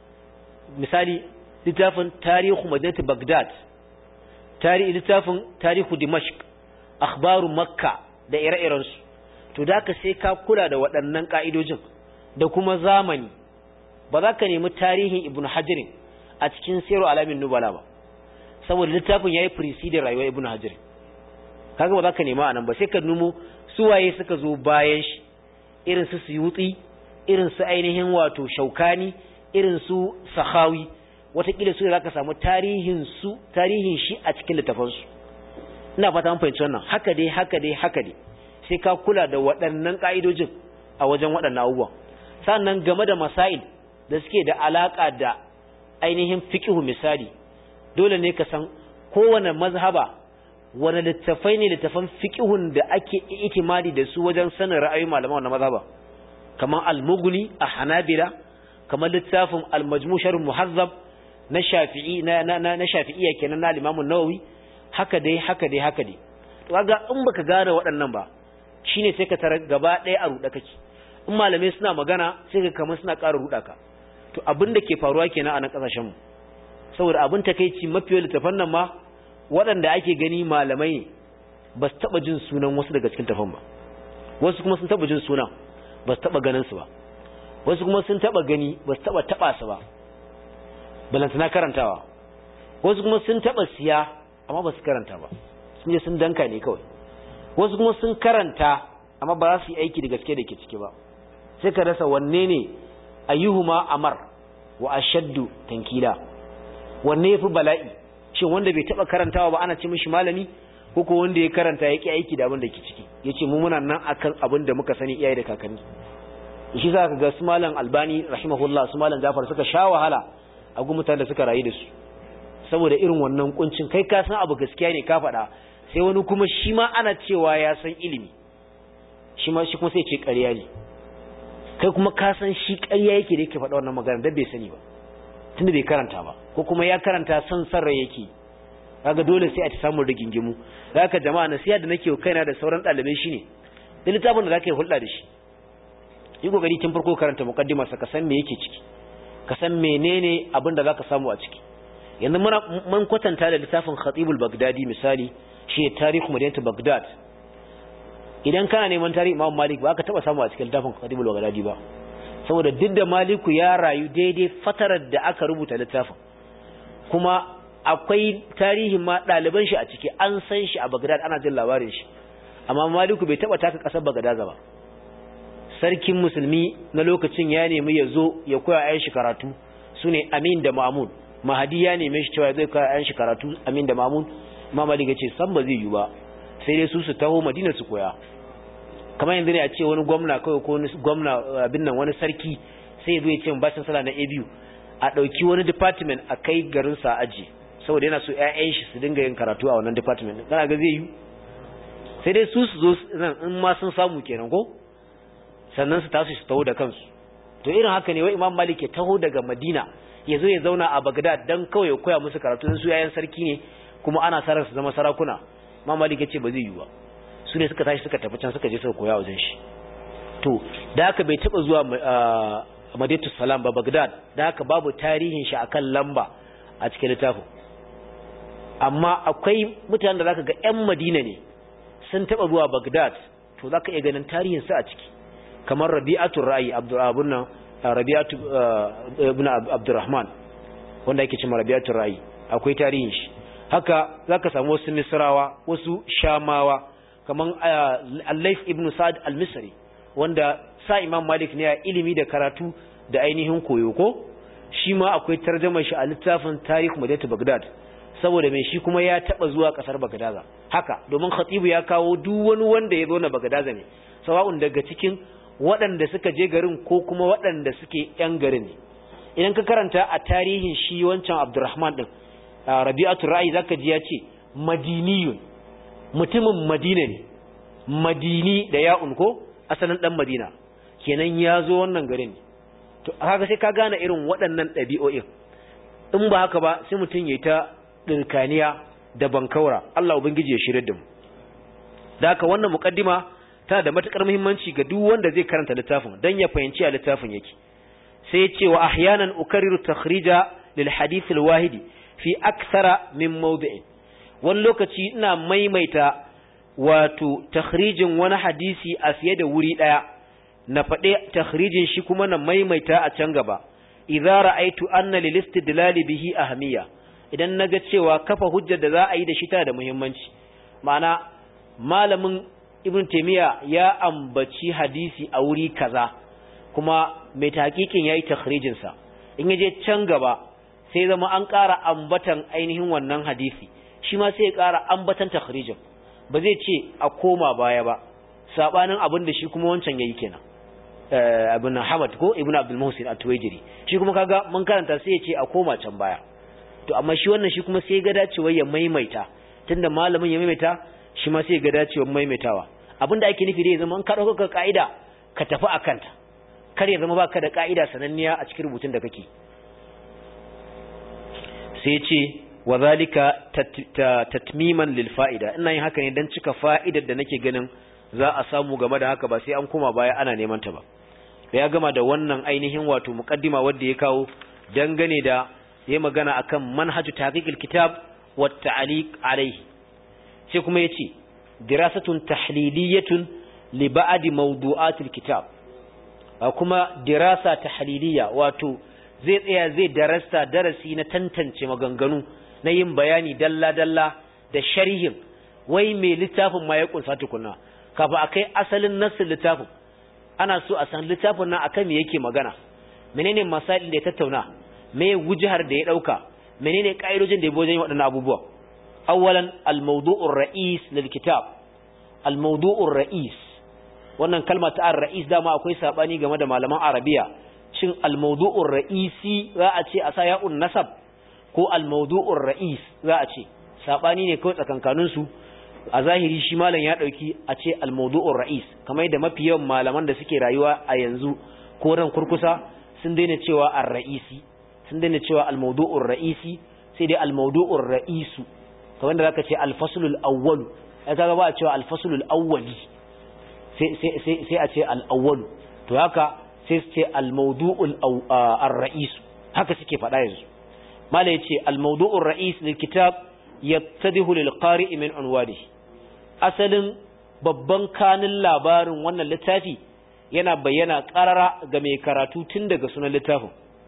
misali littafin tarihu madinati baghdad tarihi littafin tarihu dimashq akhbaru makka da ire-iren su to da ka sai ka kula da waɗannan ka'idojin da kuma zamani ba za ka nemi tarihin ibn hajirin a cikin siru alamin nubala ba saboda littafin ya yi preceding rayuwar ibn hajirin kaga ba za ka nema a nan ba sai ka numo suwaye suka zo bayan shi irin su suyutsi irin su ainihin wato shaukani irin su sahawi watakila su za ka samu tarihin su tarihin shi a cikin littafansu ina fata mun fahimci wannan haka dai haka dai haka dai sai ka kula da waɗannan ka'idojin a wajen waɗannan abubuwan sannan game da masail da suke da alaka da ainihin fiqhu misali dole ne ka san kowane mazhaba wani littafai ne littafan fiqhun da ake itimadi da su wajen sanin ra'ayoyin malaman wannan mazhaba kamar al-mughni a hanabila kamar littafin al-majmu' sharh muhazzab na shafi'i na na na shafi'iyya kenan na al-imam an-nawawi haka dai haka dai haka dai to kaga in baka gane waɗannan ba shine sai ka tarar gaba ɗaya a ruɗa kake in malamai suna magana sai ka kamar suna ƙara ruɗa ka to abin da ke faruwa kenan a nan kasashen mu saboda abin takeici mafiya littafan nan ma waɗanda ake gani malamai ne ba su taba jin sunan wasu daga cikin tafan ba wasu kuma sun taba jin sunan ba su taba ganin su ba wasu kuma sun taba gani ba su taba taba su ba balantana karantawa wasu kuma sun taba siya amma ba su karanta ba sun je sun danka ne kawai wasu kuma sun karanta amma ba za su yi aiki da gaske da ke ciki ba sai ka rasa wanne ne ayyuhuma amar wa ashaddu tankila wanne yafi bala'i shin wanda bai taba karantawa ba ana ce mishi malami ko ko wanda ya karanta yake aiki da abin da ke ciki yace mu muna nan akan abin da muka sani iyaye da kakanni shi zaka ga su malam albani rahimahullah su malam jafar suka sha wahala a gumutan da suka rayu da su saboda irin wannan kuncin kai ka san abu gaskiya ne ka faɗa sai wani kuma shi ma ana cewa ya san ilimi shi ma shi kuma sai ce ƙarya ne kai kuma ka san shi ƙarya yake da yake faɗa wannan magana da bai sani ba tunda bai karanta ba ko kuma ya karanta san san rai yake kaga dole sai a ta samu rigingimu zaka jama'a nasiha da nake kaina da sauran ɗalibai shine da littafin da zaka yi hulɗa da shi yi kokari tun farko karanta muqaddima sa ka san me yake ciki ka san menene abin da zaka samu a ciki yanzu muna mun kwatanta da littafin Khatibul Baghdadi misali shi tarihu madinatu Baghdad idan kana neman tarihi Imam Malik ba ka taba samu a cikin littafin Khatibul Baghdadi ba saboda duk da Maliku ya rayu daidai fatarar da aka rubuta littafin kuma akwai tarihin ma ɗaliban shi a ciki an san shi a Baghdad ana jin labarin shi amma Maliku bai taba taka kasar Baghdad ba sarkin musulmi na lokacin ya nemi ya zo ya koya ayan shi karatu sune Amin da Ma'mun Mahdi ya neme shi cewa zai koya ayan shi karatu Amin da Ma'mun Imam Malik ya ce san ba zai yi ba sai dai su su taho Madina su koya kamar yanzu ne a ce wani gwamna kawai ko wani gwamna abin nan wani sarki sai zo ya ce bashin sala na A B U a dauki wani department a kai garin sa aji saboda yana so ƴaƴan shi su dinga yin karatu a wannan department kana ga zai yi sai dai su su zo in ma sun samu kenan ko sannan su tasu su taho da kansu to irin haka ne wai Imam Malik ya taho daga Madina ya zo ya zauna a Baghdad dan kawai ya koya musu karatu su ƴaƴan sarki ne kuma ana sarar su zama sarakuna Imam Malik ya ce ba zai yi ba su ne suka tashi suka tafi can suka je suka koya wajen shi to da haka bai taba zuwa Madinatu Salam ba Baghdad da haka babu tarihin shi akan lamba a cikin littafin amma akwai mutanen da zaka ga ƴan Madina ne sun taba zuwa Baghdad to zaka iya ganin tarihin su a ciki kamar Rabi'atu Ra'i Abdurrahman nan Rabi'atu ibn Abdurrahman wanda yake cewa Rabi'atu Ra'i akwai tarihin shi haka zaka samu wasu Misrawa wasu Shamawa kaman Al-Layth ibn Sa'd al-Misri wanda sa Imam Malik ne a ilimi da karatu da ainihin koyo ko shi ma akwai tarjumar shi a littafin Tarikh Madinatu Baghdad saboda mai shi kuma ya taba zuwa kasar Baghdad haka domin Khatibu ya kawo duk wani wanda ya zo na Baghdad ne sawa'un daga cikin waɗanda suka je garin ko kuma waɗanda suke ƴan garin ne idan ka karanta a tarihin shi wancan Abdurrahman din Rabi'atu Ra'i zaka ji ya ce Madiniyun mutumin Madina ne Madini da ya'un ko asalin dan Madina kenan ya zo wannan garin to haka sai ka gane irin waɗannan ɗabi'o'in in ba haka ba sai mutum yayi ta dirkaniya da bankaura Allah ubangiji ya shirye da mu da haka wannan muqaddima tana da matukar muhimmanci ga duk wanda zai karanta littafin dan ya fahimci a littafin yake sai ya ce wa ahyanan ukarriru takhrija lil hadith al wahidi fi akthara min mawdi'in wani lokaci ina maimaita wato takhrijin wani hadisi a fiye da wuri daya na faɗe takhrijin shi kuma na maimaita a can gaba idza ra'aytu anna lil istidlal bihi ahmiya idan naga cewa kafa hujjar da za a yi da shi tana da muhimmanci ma'ana malamin ibn taymiya ya ambaci hadisi a wuri kaza kuma mai tahqiqin yayi takhrijin sa in yaje can gaba sai zama an ƙara ambatan ainihin wannan hadisi shi ma sai ya ƙara ambatan takhrijin ba zai ce a koma baya ba sabanin abin da shi kuma wancan yayi kenan eh ibn Hamad ko ibn Abdul Muhsin at-Tuwaijiri shi kuma kaga mun karanta sai ya ce a koma can baya to amma shi wannan shi kuma sai ga dacewa ya maimaita tunda malamin ya maimaita shi ma sai ga dacewa maimaitawa abinda ake nufi dai zaman ka dauka kaida ka tafi akanta kar ya zama baka da kaida sananniya a cikin rubutun da kake sai ce wadhalika tatmiman lil fa'ida ina yin haka ne dan cika fa'idar da nake ganin za a samu game da haka ba sai an koma baya ana neman ta ba ya gama da wannan ainihin wato muqaddima wanda ya kawo dangane da yayi magana akan manhaju tahqiqil kitab wat ta'liq alayhi sai kuma yace dirasatun tahliliyatun li ba'd mawdu'atil kitab kuma dirasa tahliliya wato zai tsaya zai darasta darasi na tantance maganganu na yin bayani dalla dalla da sharhin wai me littafin ma ya kunsa tukunna kafa akai asalin nassin littafin ana so a san littafin nan akan me yake magana menene masail da ya tattauna me wujhar da ya dauka menene kaidojin da ya boje waɗannan abubuwa awwalan al-mawdu'ur ra'is lil kitab al-mawdu'ur ra'is wannan kalma ta ar-ra'is dama akwai sabani game da malaman arabiya shin al-mawdu'ur ra'isi za a ce asaya'un nasab ko al-mawdu'ur ra'is za a ce sabani ne kawai tsakankanin su a zahiri shi malam ya dauki a ce al-mawdu'ur ra'is kamar yadda mafi yawan malaman da suke rayuwa a yanzu ko ran kurkusa sun daina cewa ar-ra'isi sun daina cewa al-mawdu'ur ra'isi sai dai al-mawdu'ur ra'isu kamar da zaka ce al-faslul awwal ai kaga ba a cewa al-faslul awwali sai sai sai a ce al-awwal to haka sai su ce al-mawdu'ul ar-ra'is haka suke faɗa yanzu mala yace al-mawdu'ur ra'is lil kitab yattadihu lil qari'i min unwanihi asalin babban kanin labarin wannan littafi yana bayyana qarara ga mai karatu tun daga sunan littafin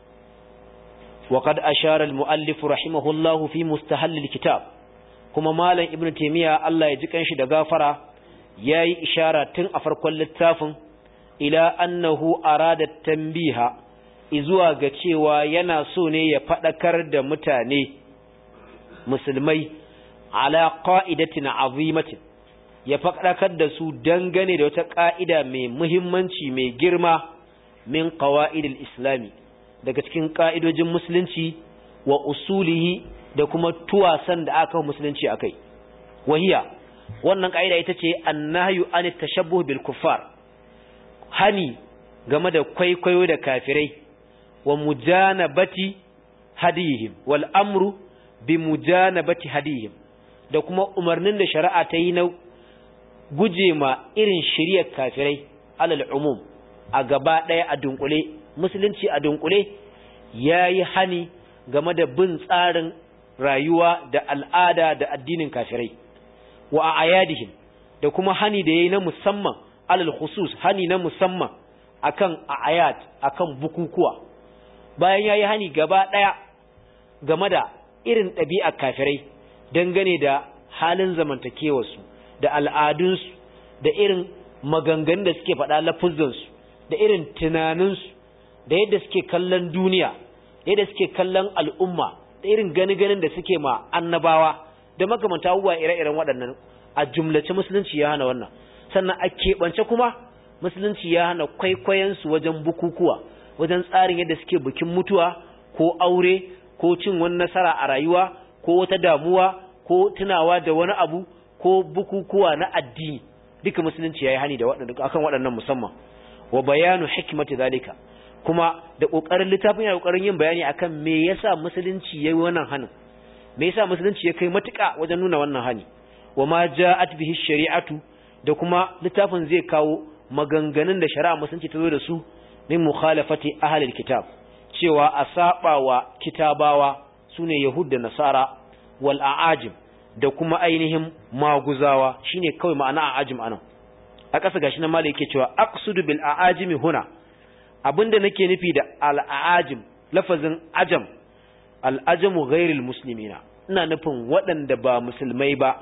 wa qad ashara al-muallif rahimahullahu fi mustahall al-kitab kuma malam ibnu taymiya Allah ya ji kanshi da gafara yayi ishara tun a farkon littafin ila annahu arada tanbiha izuwa ga cewa yana so ne ya fadakar da mutane musulmai ala qa'idatin azimatin ya faɗakar da su dangane da wata ƙa'ida mai muhimmanci mai girma min qawaidil islami daga cikin ƙa'idojin musulunci wa usulihi da kuma tuwasan da aka musulunci akai wahiya wannan ƙa'ida ita ce annahyu an tashabbuh bil kuffar hani game da kwaikwayo da kafirai wa mujanabati hadihim wal amru bi mujanabati hadihim da kuma umarnin da shari'a ta yi na guje ma irin shiriyar kafirai alal umum a gaba ɗaya a dunkule musulunci a dunkule yayi hani game da bin tsarin rayuwa da al'ada da addinin kafirai wa ayadihim da kuma hani da yayi na musamman alal khusus hani na musamman akan ayat akan bukukuwa bayan yayi hani gaba ɗaya game da irin ɗabi'ar kafirai dangane da halin zamantakewarsu da al'adunsu da irin maganganun da suke faɗa lafuzansu da irin tunaninsu da yadda suke kallon duniya da yadda suke kallon al'umma da irin gani-ganin da suke ma annabawa da makamanta abubuwa ire-iren waɗannan a jumlace musulunci ya hana wannan sannan a keɓance kuma musulunci ya hana kwaikwayonsu wajen bukukuwa wajen tsarin yadda suke bikin mutuwa ko aure ko cin wani nasara a rayuwa ko wata damuwa ko tunawa da wani abu ko bukukuwa na addini duka musulunci yayi hani da waɗannan akan waɗannan musamman wa bayanu hikmati zalika kuma da kokarin littafin yana kokarin yin bayani akan me yasa musulunci yayi wannan hanin me yasa musulunci ya kai matuƙa wajen nuna wannan hani wa ma ja'at bihi shari'atu da kuma littafin zai kawo maganganun da shari'a musulunci ta zo da su min mukhalafati ahlil kitab cewa a saba wa kitabawa sune yahud da nasara wal a'ajim da kuma ainihin maguzawa shine kawai ma'ana a'ajim anan a ƙasa gashi nan malai yake cewa aqsudu bil a'ajimi huna abinda nake nufi da al a'ajim lafazin ajam al ajamu ghairil muslimina ina nufin waɗanda ba musulmai ba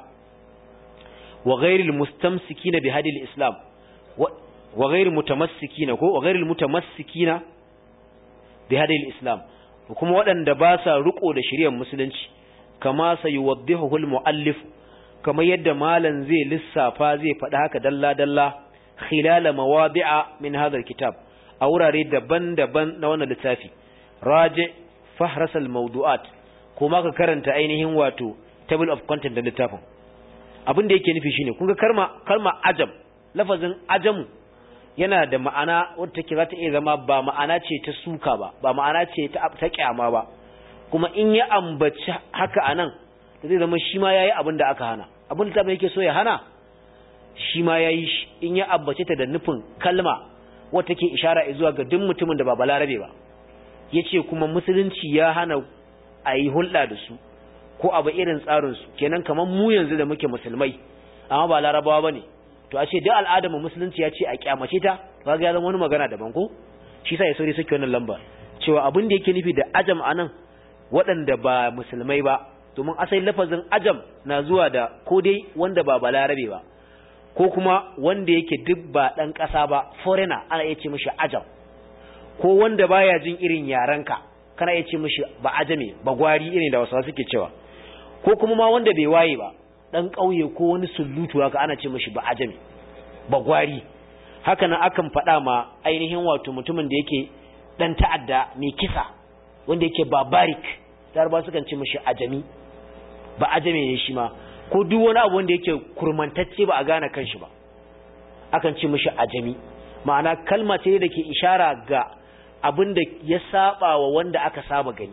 wa ghairil mustamsikina bi hadil islam wa ghairil mutamassikina ko wa ghairil mutamassikina bi hadil islam kuma waɗanda ba sa riko da shari'ar musulunci kama sayuwaddihu al-muallif kama yadda malan zai lissafa zai faɗa haka dalla dalla khilala mawadi'a min hadha al-kitab a wurare daban-daban na wannan littafi raji fahras al-mawdu'at kuma ka karanta ainihin wato table of content da littafin abin da yake nufi shine kun ga kalma kalma ajam lafazin ajamu yana da ma'ana wadda take za ta iya zama ba ma'ana ce ta suka ba ba ma'ana ce ta ta kyama ba kuma in ya ambaci haka anan zai zama shi ma yayi abin da aka hana abin da yake so ya hana shi ma yayi shi in ya ambace ta da nufin kalma wadda take ishara zuwa ga duk mutumin da ba balarabe ba yace kuma musulunci ya hana ayi hulɗa da su ko abu irin tsarin su kenan kaman mu yanzu da muke musulmai amma ba larabawa bane to a ce duk al'adar mu musulunci ya ce a kyamace ta kaga ya zama wani magana daban ko shi sa ya sauri suke wannan lamba cewa abin da yake nufi da ajam anan waɗanda ba musulmai ba domin asali lafazin ajam na zuwa da ko dai wanda ba balarabe ba ko kuma wanda yake duk ba dan ƙasa ba foreigner ana iya ce mishi ajam ko wanda baya jin irin yarenka kana iya ce mishi ba ajame ba gwari irin da wasu suke cewa ko kuma ma wanda bai waye ba dan kauye ko wani sullutu haka ana ce mishi ba ajami ba gwari haka nan akan faɗa ma ainihin wato mutumin da yake dan ta'adda mai kisa wanda yake barbaric darba sukan ce mishi ajami ba ajami ne shi ma ko duk wani abu wanda yake kurmantacce ba a gane kanshi ba akan ce mishi ajami ma'ana kalma ce da ke ishara ga abin da ya saba wa wanda aka saba gani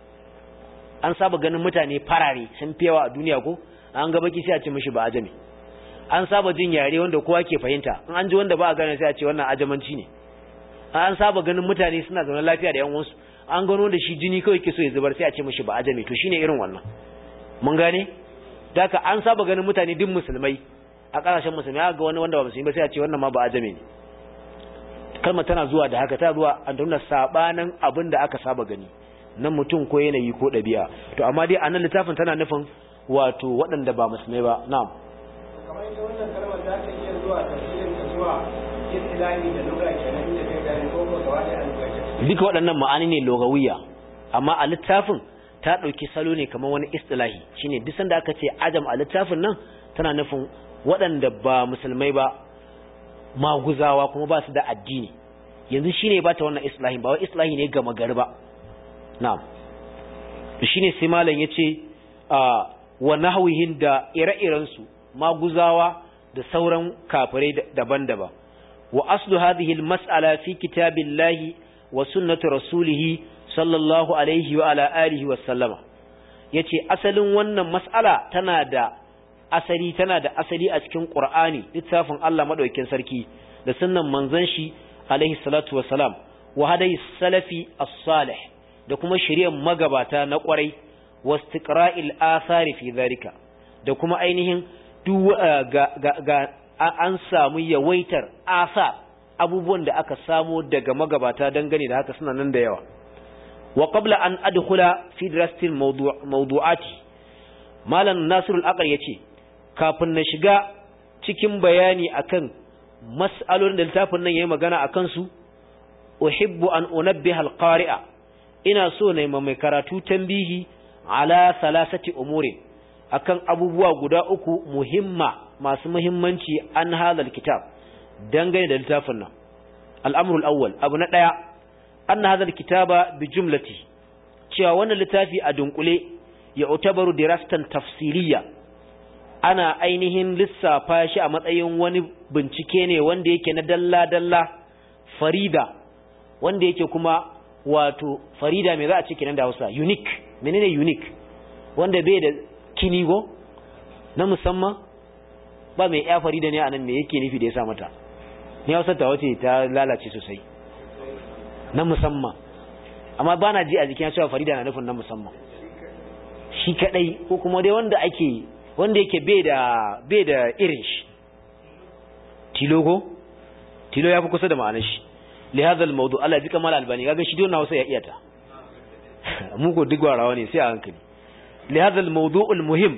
an saba ganin mutane farare sun fi yawa a duniya ko an ga baki sai a ce mishi ba ajami an saba jin yare wanda kowa ke fahimta in an ji wanda ba a gane sai a ce wannan ajamanci ne an saba ganin mutane suna zaune lafiya da yan uwansu an gano da shi jini kawai ke so ya zubar sai a ce mishi ba ajami to shine irin wannan mun gane daka an saba ganin mutane din musulmai a kasashen musulmai ga wani wanda ba musulmi ba sai a ce wannan ma ba ajami ne kalmar tana zuwa da haka ta zuwa an nuna sabanin abin da aka saba gani nan mutum ko yanayi ko ɗabi'a to amma dai anan littafin tana nufin wato waɗanda ba musulmai ba na'am kamar ita wannan kalmar za ta iya zuwa tafsirin ta zuwa istilahi da lugha kenan da kai gani ko ko gaba da alƙaci duka waɗannan ma'ani ne lugawiyya amma a littafin ta dauki salo ne kamar wani istilahi shine duk sanda aka ce ajam a littafin nan tana nufin waɗanda ba musulmai ba maguzawa kuma ba su da addini yanzu shine ba ta wannan islahin ba wai islahi ne gama gari ba na'am to shine sai malam yace a wa nahwihin da ire-iren su maguzawa da sauran kafirai daban-daban wa aslu hadhihi almas'ala fi kitabillahi wa sunnati rasulih sallallahu alaihi wa ala alihi wa sallama yace asalin wannan mas'ala tana da asali tana da asali a cikin Qur'ani littafin Allah madaukakin sarki da sunnan manzon shi alaihi salatu wassalam wa hadai salafi as-salih da kuma shari'ar magabata na kwarai wastiqra'il athari fi dhalika da kuma ainihin duk ga, ga, ga an samu yawaitar asa abubuwan da aka samu daga magabata dangane da haka suna nan da yawa wa qabla an adkhula fi dirasati al-mawdu' mawdu'ati malam nasirul aqal yace kafin na shiga cikin bayani akan mas'alolin da littafin nan yayi magana akan su uhibbu an unabbiha al-qari'a ina so ne mai karatu tambihi ala salasati umuri akan abubuwa guda uku muhimma masu muhimmanci an hadal kitab dangane da littafin nan al-amru al-awwal abu na daya anna hadal kitaba bi jumlati cewa wannan littafi a dunkule ya utabaru dirasatan tafsiliya ana ainihin lissafa shi a matsayin wani bincike ne wanda yake na dalla-dalla farida wanda yake kuma wato farida me za a ce kenan da Hausa unique menene unique wanda bai da kinigo na musamman ba mai ya farida ne anan me yake nufi da ya sa mata ni Hausa ta wace ta lalace sosai na musamman amma bana ji a jikin cewa farida na nufin na musamman shi kadai ko kuma dai wanda ake wanda yake bai da bai da irin shi tilogo tilo ya fi kusa da ma'anar shi li hadha al-mawdu' Allah ji kamal albani kaga shi don Hausa ya iyata mu ko digwarawa ne sai a hankali li hadha al-mawdu' al-muhim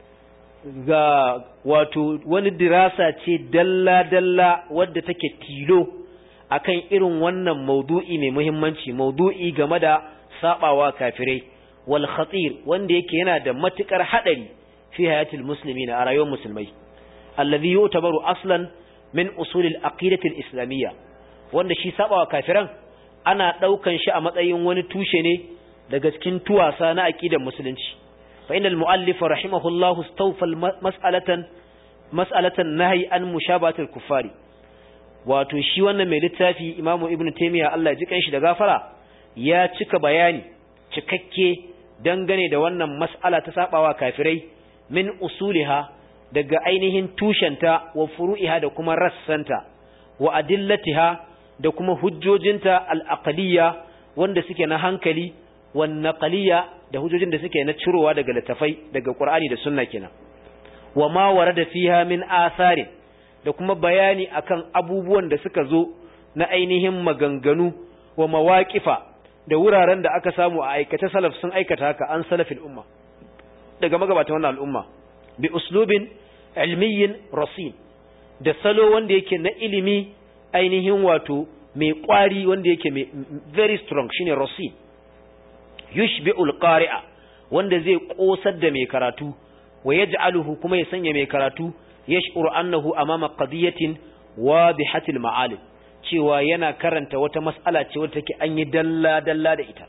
ga wato wani dirasa ce dalla dalla wadda take tilo akan irin wannan mawdu'i mai muhimmanci mawdu'i game da sabawa kafirai wal khatir wanda yake yana da matukar hadari fi hayatil muslimin a rayuwar musulmai alladhi yutabaru aslan min usul al-aqidah al-islamiyya wanda shi sabawa kafiran ana daukan shi a matsayin wani tushe ne daga cikin tuwasa na aqidar musulunci fa innal muallif rahimahullahu istawfa mas'alatan mas'alatan nahy an mushabahat al-kuffari wato shi wannan mai littafi Imam Ibn Taymiyyah Allah ya ji kanshi da gafara ya cika bayani cikakke dangane da wannan mas'ala ta sabawa kafirai min usuliha daga ainihin tushenta wa furu'iha da kuma rassanta wa adillatiha da kuma hujjojinta al-aqliyya wanda suke na hankali wan naqliyya da hujjojin da suke na cirowa daga littafai daga Qur'ani da Sunna kenan wa ma warada fiha min athari da kuma bayani akan abubuwan da suka zo na ainihin maganganu wa mawaqifa da wuraren da aka samu a aikata salaf sun aikata haka an salafil umma daga magabata wannan al'umma bi uslubin ilmiyyin rasin da salo wanda yake na ilimi ainihin wato mai kwari wanda yake mai very strong shine rasin yushbi'ul qari'a wanda zai kosar da mai karatu wa yaj'aluhu kuma ya sanya mai karatu yash'uru annahu amama qadiyatin wadihatil ma'alim cewa yana karanta wata mas'ala ce wadda take an yi dalla dalla da ita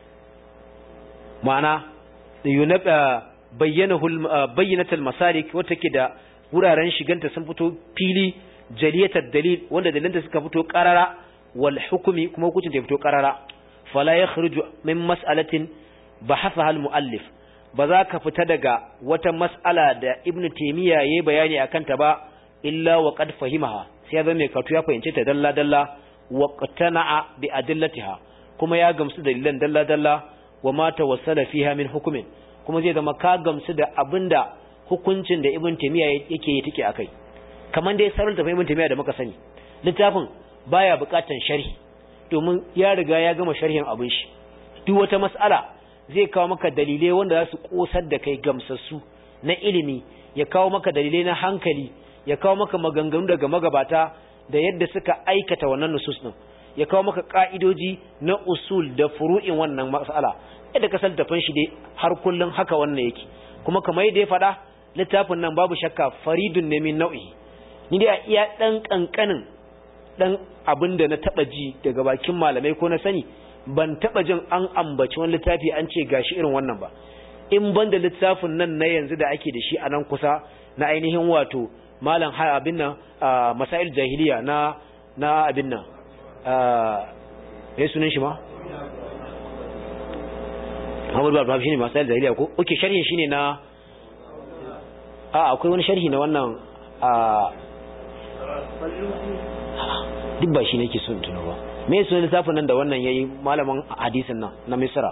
ma'ana yunaba bayyanahu bayyinatul masalik wadda take da wuraren shiganta sun fito fili jaliyatud dalil wanda dalilanta suka fito qarara wal hukmi kuma hukuncin ta fito qarara fala yakhruju min mas'alatin bahathaha al muallif ba za ka fita daga wata mas'ala da ibnu taymiya yayi bayani akan ta ba illa wa qad fahimaha sai zan mai katu ya fahimce ta dalla dalla wa qatana'a bi adillatiha kuma ya gamsu dalilan dalla dalla wa ma tawassala fiha min hukmin kuma zai zama ka gamsu da abinda hukuncin da ibnu taymiya yake yi take akai kaman dai sarul da ibnu taymiya da muka sani littafin baya bukatan sharhi domin ya riga ya gama sharhin abin shi duk wata mas'ala zai kawo maka dalilai wanda za su kosar da kai gamsassu na ilimi ya kawo maka dalilai na hankali ya kawo maka maganganu daga magabata da yadda suka aikata wannan nusus din ya kawo maka ka'idoji na usul da furu'in wannan mas'ala yadda kasal tafan shi dai har kullun haka wannan yake kuma kamar yadda ya faɗa littafin nan babu shakka faridun ne min nau'i ni dai iya dan kankanin dan abinda na taba ji daga bakin malamai ko na sani ban taba jin an ambaci wani littafi an ce gashi irin wannan ba in banda littafin nan na yanzu da ake da shi a nan kusa na ainihin wato malam ha abin nan masail jahiliya na na abin nan eh sunan shi ma Muhammad bin Abdul shine masail jahiliya ko okay sharhin shine na a akwai wani sharhi na wannan a duk ba shi nake son tuno ba me sunan littafin nan da wannan yayi malamin hadisin nan na Misra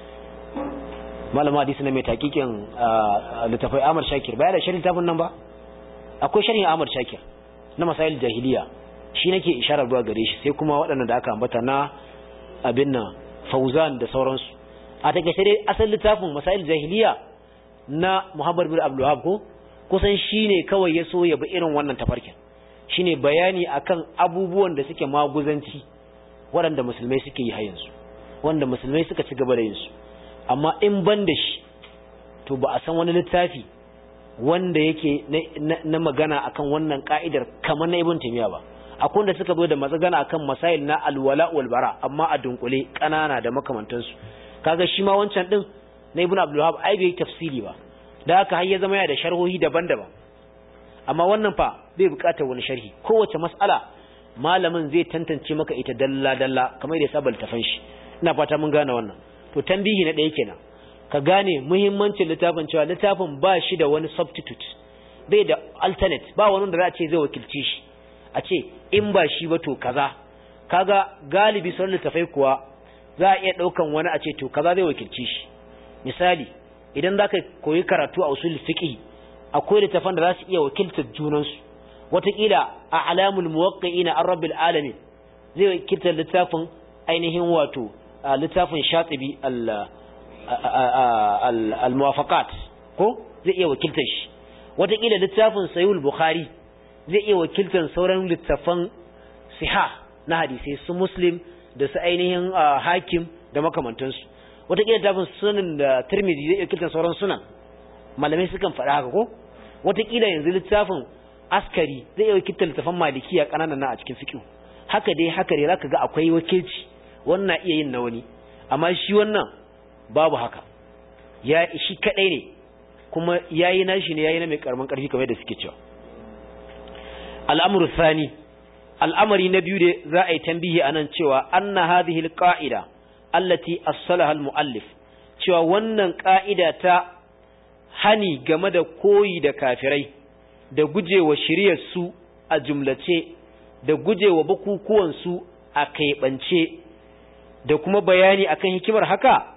malamin hadisin nan mai taqiqin littafai Ahmad Shakir baya da sharhin littafin nan ba akwai sharhin Ahmad Shakir na masail jahiliya shi nake isharar zuwa gare shi sai kuma waɗannan da aka ambata na abin nan Fauzan da sauransu a take sai dai asalin littafin masail jahiliya na Muhammad bin Abdul Wahhab ko kusan shine kawai ya so ya bi irin wannan tafarkin shine bayani akan abubuwan da suke maguzanci waɗanda musulmai suke yi har yanzu wanda musulmai suka ci gaba da yin su amma in ban da shi to ba a san wani littafi wanda yake na magana akan wannan ka'idar kamar na Ibn Taymiyyah ba akwai wanda suka zo da magana akan masail na alwala wal bara amma a dunkule kanana da makamantansu kaga shi ma wancan din na Ibn Abdul Wahhab ai bai tafsiri ba da haka har ya zama ya da sharhohi daban-daban amma wannan fa bai bukatar wani sharhi kowace mas'ala malamin zai tantance maka ita dalla dalla kamar da sabal tafan shi ina fata mun gane wannan to tambihi na ɗaya kenan ka gane muhimmancin littafin cewa littafin ba shi da wani substitute bai da alternate ba wani da za a ce zai wakilci shi a ce in ba shi ba to kaza kaga galibi sauran littafai kuwa za a iya daukan wani a ce to kaza zai wakilci shi misali idan zaka koyi karatu a usul fiqh akwai littafan da za su iya wakiltar junansu wataƙila a alamul muwaqqi'ina ar-rabbil alamin zai wakiltar littafin ainihin wato littafin shatibi al al-muwafaqat ko zai iya wakiltar shi wataƙila littafin sahih bukhari zai iya wakiltar sauran littafan sihah na hadisi su muslim da su ainihin hakim da makamantansu wataƙila littafin sunan da tirmidhi zai iya wakiltar sauran sunan malamai sukan faɗa haka ko wataƙila yanzu littafin askari zai iya wakiltar littafan malikiya ƙananan na a cikin fiqh haka dai haka dai zaka ga akwai wakilci wannan iya yin na wani amma shi wannan babu haka ya shi kadai ne kuma yayi nashi ne yayi na mai karaman karfi kamar da suke cewa al'amru thani al'amari na biyu da za a yi tambihi anan cewa anna hadhihi alqa'ida allati as-salaha al-muallif cewa wannan ka'ida ta hani game da koyi da kafirai da gujewa shiriyar su a jumlace da gujewa bukukuwan su a kaibance da kuma bayani akan hikimar haka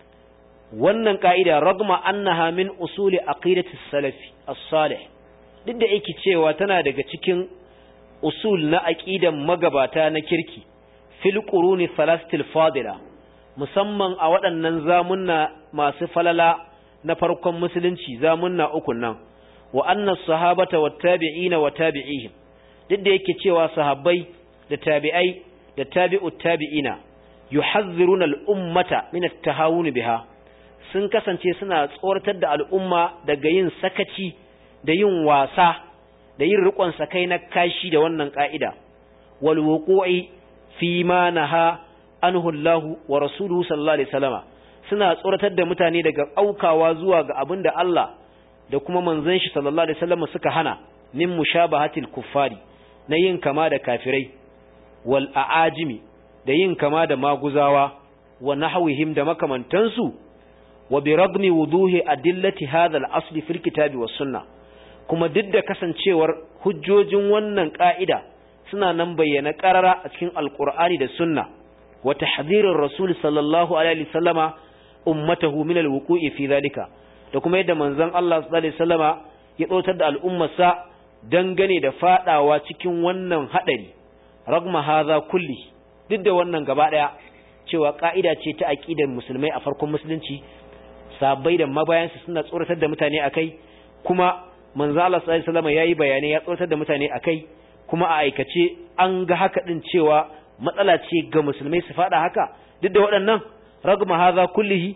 wannan ka'ida ragma annaha min usuli aqidati as-salafi as-salih duk da yake cewa tana daga cikin usul na aqidan magabata na kirki fil quruni thalathatil fadila musamman a waɗannan zamunna masu falala na farkon musulunci zamunna uku nan wa anna sahabata wat tabi'ina wa tabi'ihim duk da yake cewa sahabbai da tabi'ai da tabi'ut tabi'ina yuhadhiruna al-ummata min at-tahawun biha sun kasance suna tsoratar da al'umma daga yin sakaci da yin wasa da yin riƙon sakai na kashi da wannan ka'ida wal wuqu'i fi ma naha anhu Allah wa rasuluhu sallallahu alaihi wasallama suna tsoratar da mutane daga aukawa zuwa ga abinda Allah da kuma manzon shi sallallahu alaihi wasallama suka hana min mushabahatil kuffari na yin kama da kafirai wal aajimi da yin kama da maguzawa wa nahwihim da makamantansu wa bi ragmi wuduhi adillati hadha al-asl fi al-kitabi was sunnah kuma duk da kasancewar hujjojin wannan ka'ida suna nan bayyana qarara a cikin alqur'ani da sunna wa tahdhirur rasul sallallahu alaihi wasallama ummatahu min al-wuqu'i fi dhalika da kuma yadda manzon Allah sallallahu alaihi wasallama ya dautar da al'ummarsa dangane da fadawa cikin wannan hadari ragma hadha kulli duk da wannan gaba daya cewa ka'ida ce ta aqidar musulmai a farkon musulunci sabai da mabayansu suna tsoratar da mutane akai kuma manzo Allah sallallahu alaihi wasallam yayi bayani ya tsoratar da mutane akai kuma a aikace an ga haka din cewa matsala ce ga musulmai su fada haka duk da waɗannan ragma hadha kullihi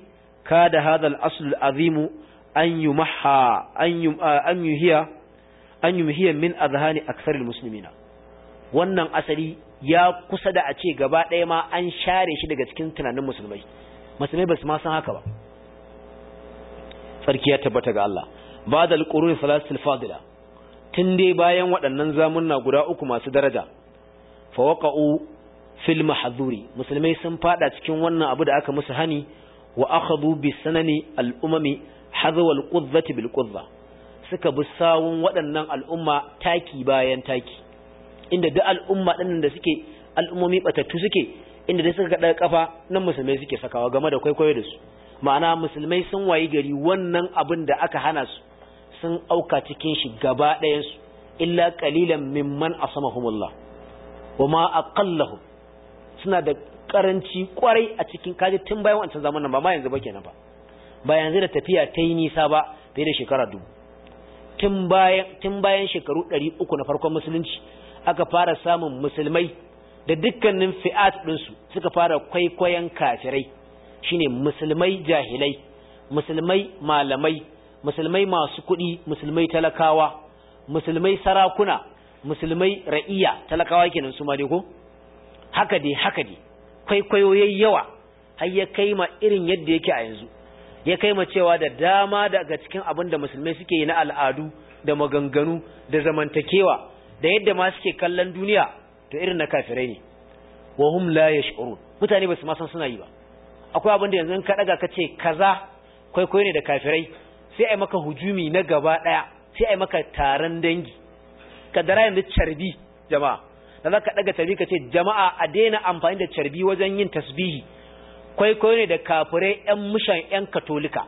kada hadha al-asl al-azim an yumha an an yuhiya an yumhiya min adhani akthar al-muslimina. Wannan asali ya kusa da a ce gaba ɗaya ma an share shi daga cikin tunanin musulmai. Musulmai ba su ma san haka ba. Sarki ya tabbata ga Allah. Ba'da al-qurun thalathah al-fadila, tun dai bayan waɗannan zamunna guda uku masu daraja, fa waqa'u fil mahdhuri, musulmai sun fada cikin wannan abu da aka musu hani, wa akhadhu bi sanani al-umami hadwa al-qudzati bil qudza, suka bi sawun waɗannan al'umma taki bayan taki, inda duk al'umma ɗin da suke al'ummomi batattu suke, inda da suka kada kafa nan musulmai suke sakawa game da kwaikwayo da su. Ma'ana musulmai sun wayi gari wannan abin da aka hana su sun auka cikin shi gaba ɗayan su, illa qalilan mimman asamahumullah wa ma aqallahum, suna da karanci kwarai a cikin kaji tun bayan wancan zamanin ba ma yanzu ba kenan ba ba yanzu da tafiya ta yi nisa ba fiye da shekara dubu. Tun bayan tun bayan shekaru ɗari uku na farkon musulunci aka fara samun musulmai da dukkanin fi'at ɗinsu suka fara kwaikwayon kafirai, shine musulmai jahilai, musulmai malamai, musulmai masu kuɗi, musulmai talakawa, musulmai sarakuna, musulmai ra'iya, talakawa kenan su ma dai ko haka dai haka dai kwaikwayo yayi yawa har ya kai ma irin yadda yake a yanzu, ya kai ma cewa da dama daga cikin abin da musulmai suke yi na al'adu da maganganu da zamantakewa da yadda ma suke kallon duniya to irin na kafirai ne. Wa hum la yash'urun, mutane ba su ma san suna yi ba. Akwai abin da yanzu ka daga ka ce kaza kwaikwayo ne da kafirai, sai ai maka hujumi na gaba daya, sai ai maka taron dangi. Ka dara yanzu carbi jama'a, da zaka daga carbi ka ce jama'a a daina amfani da carbi wajen yin tasbihi, kwaikwayo ne da kafirai yan mushan yan katolika.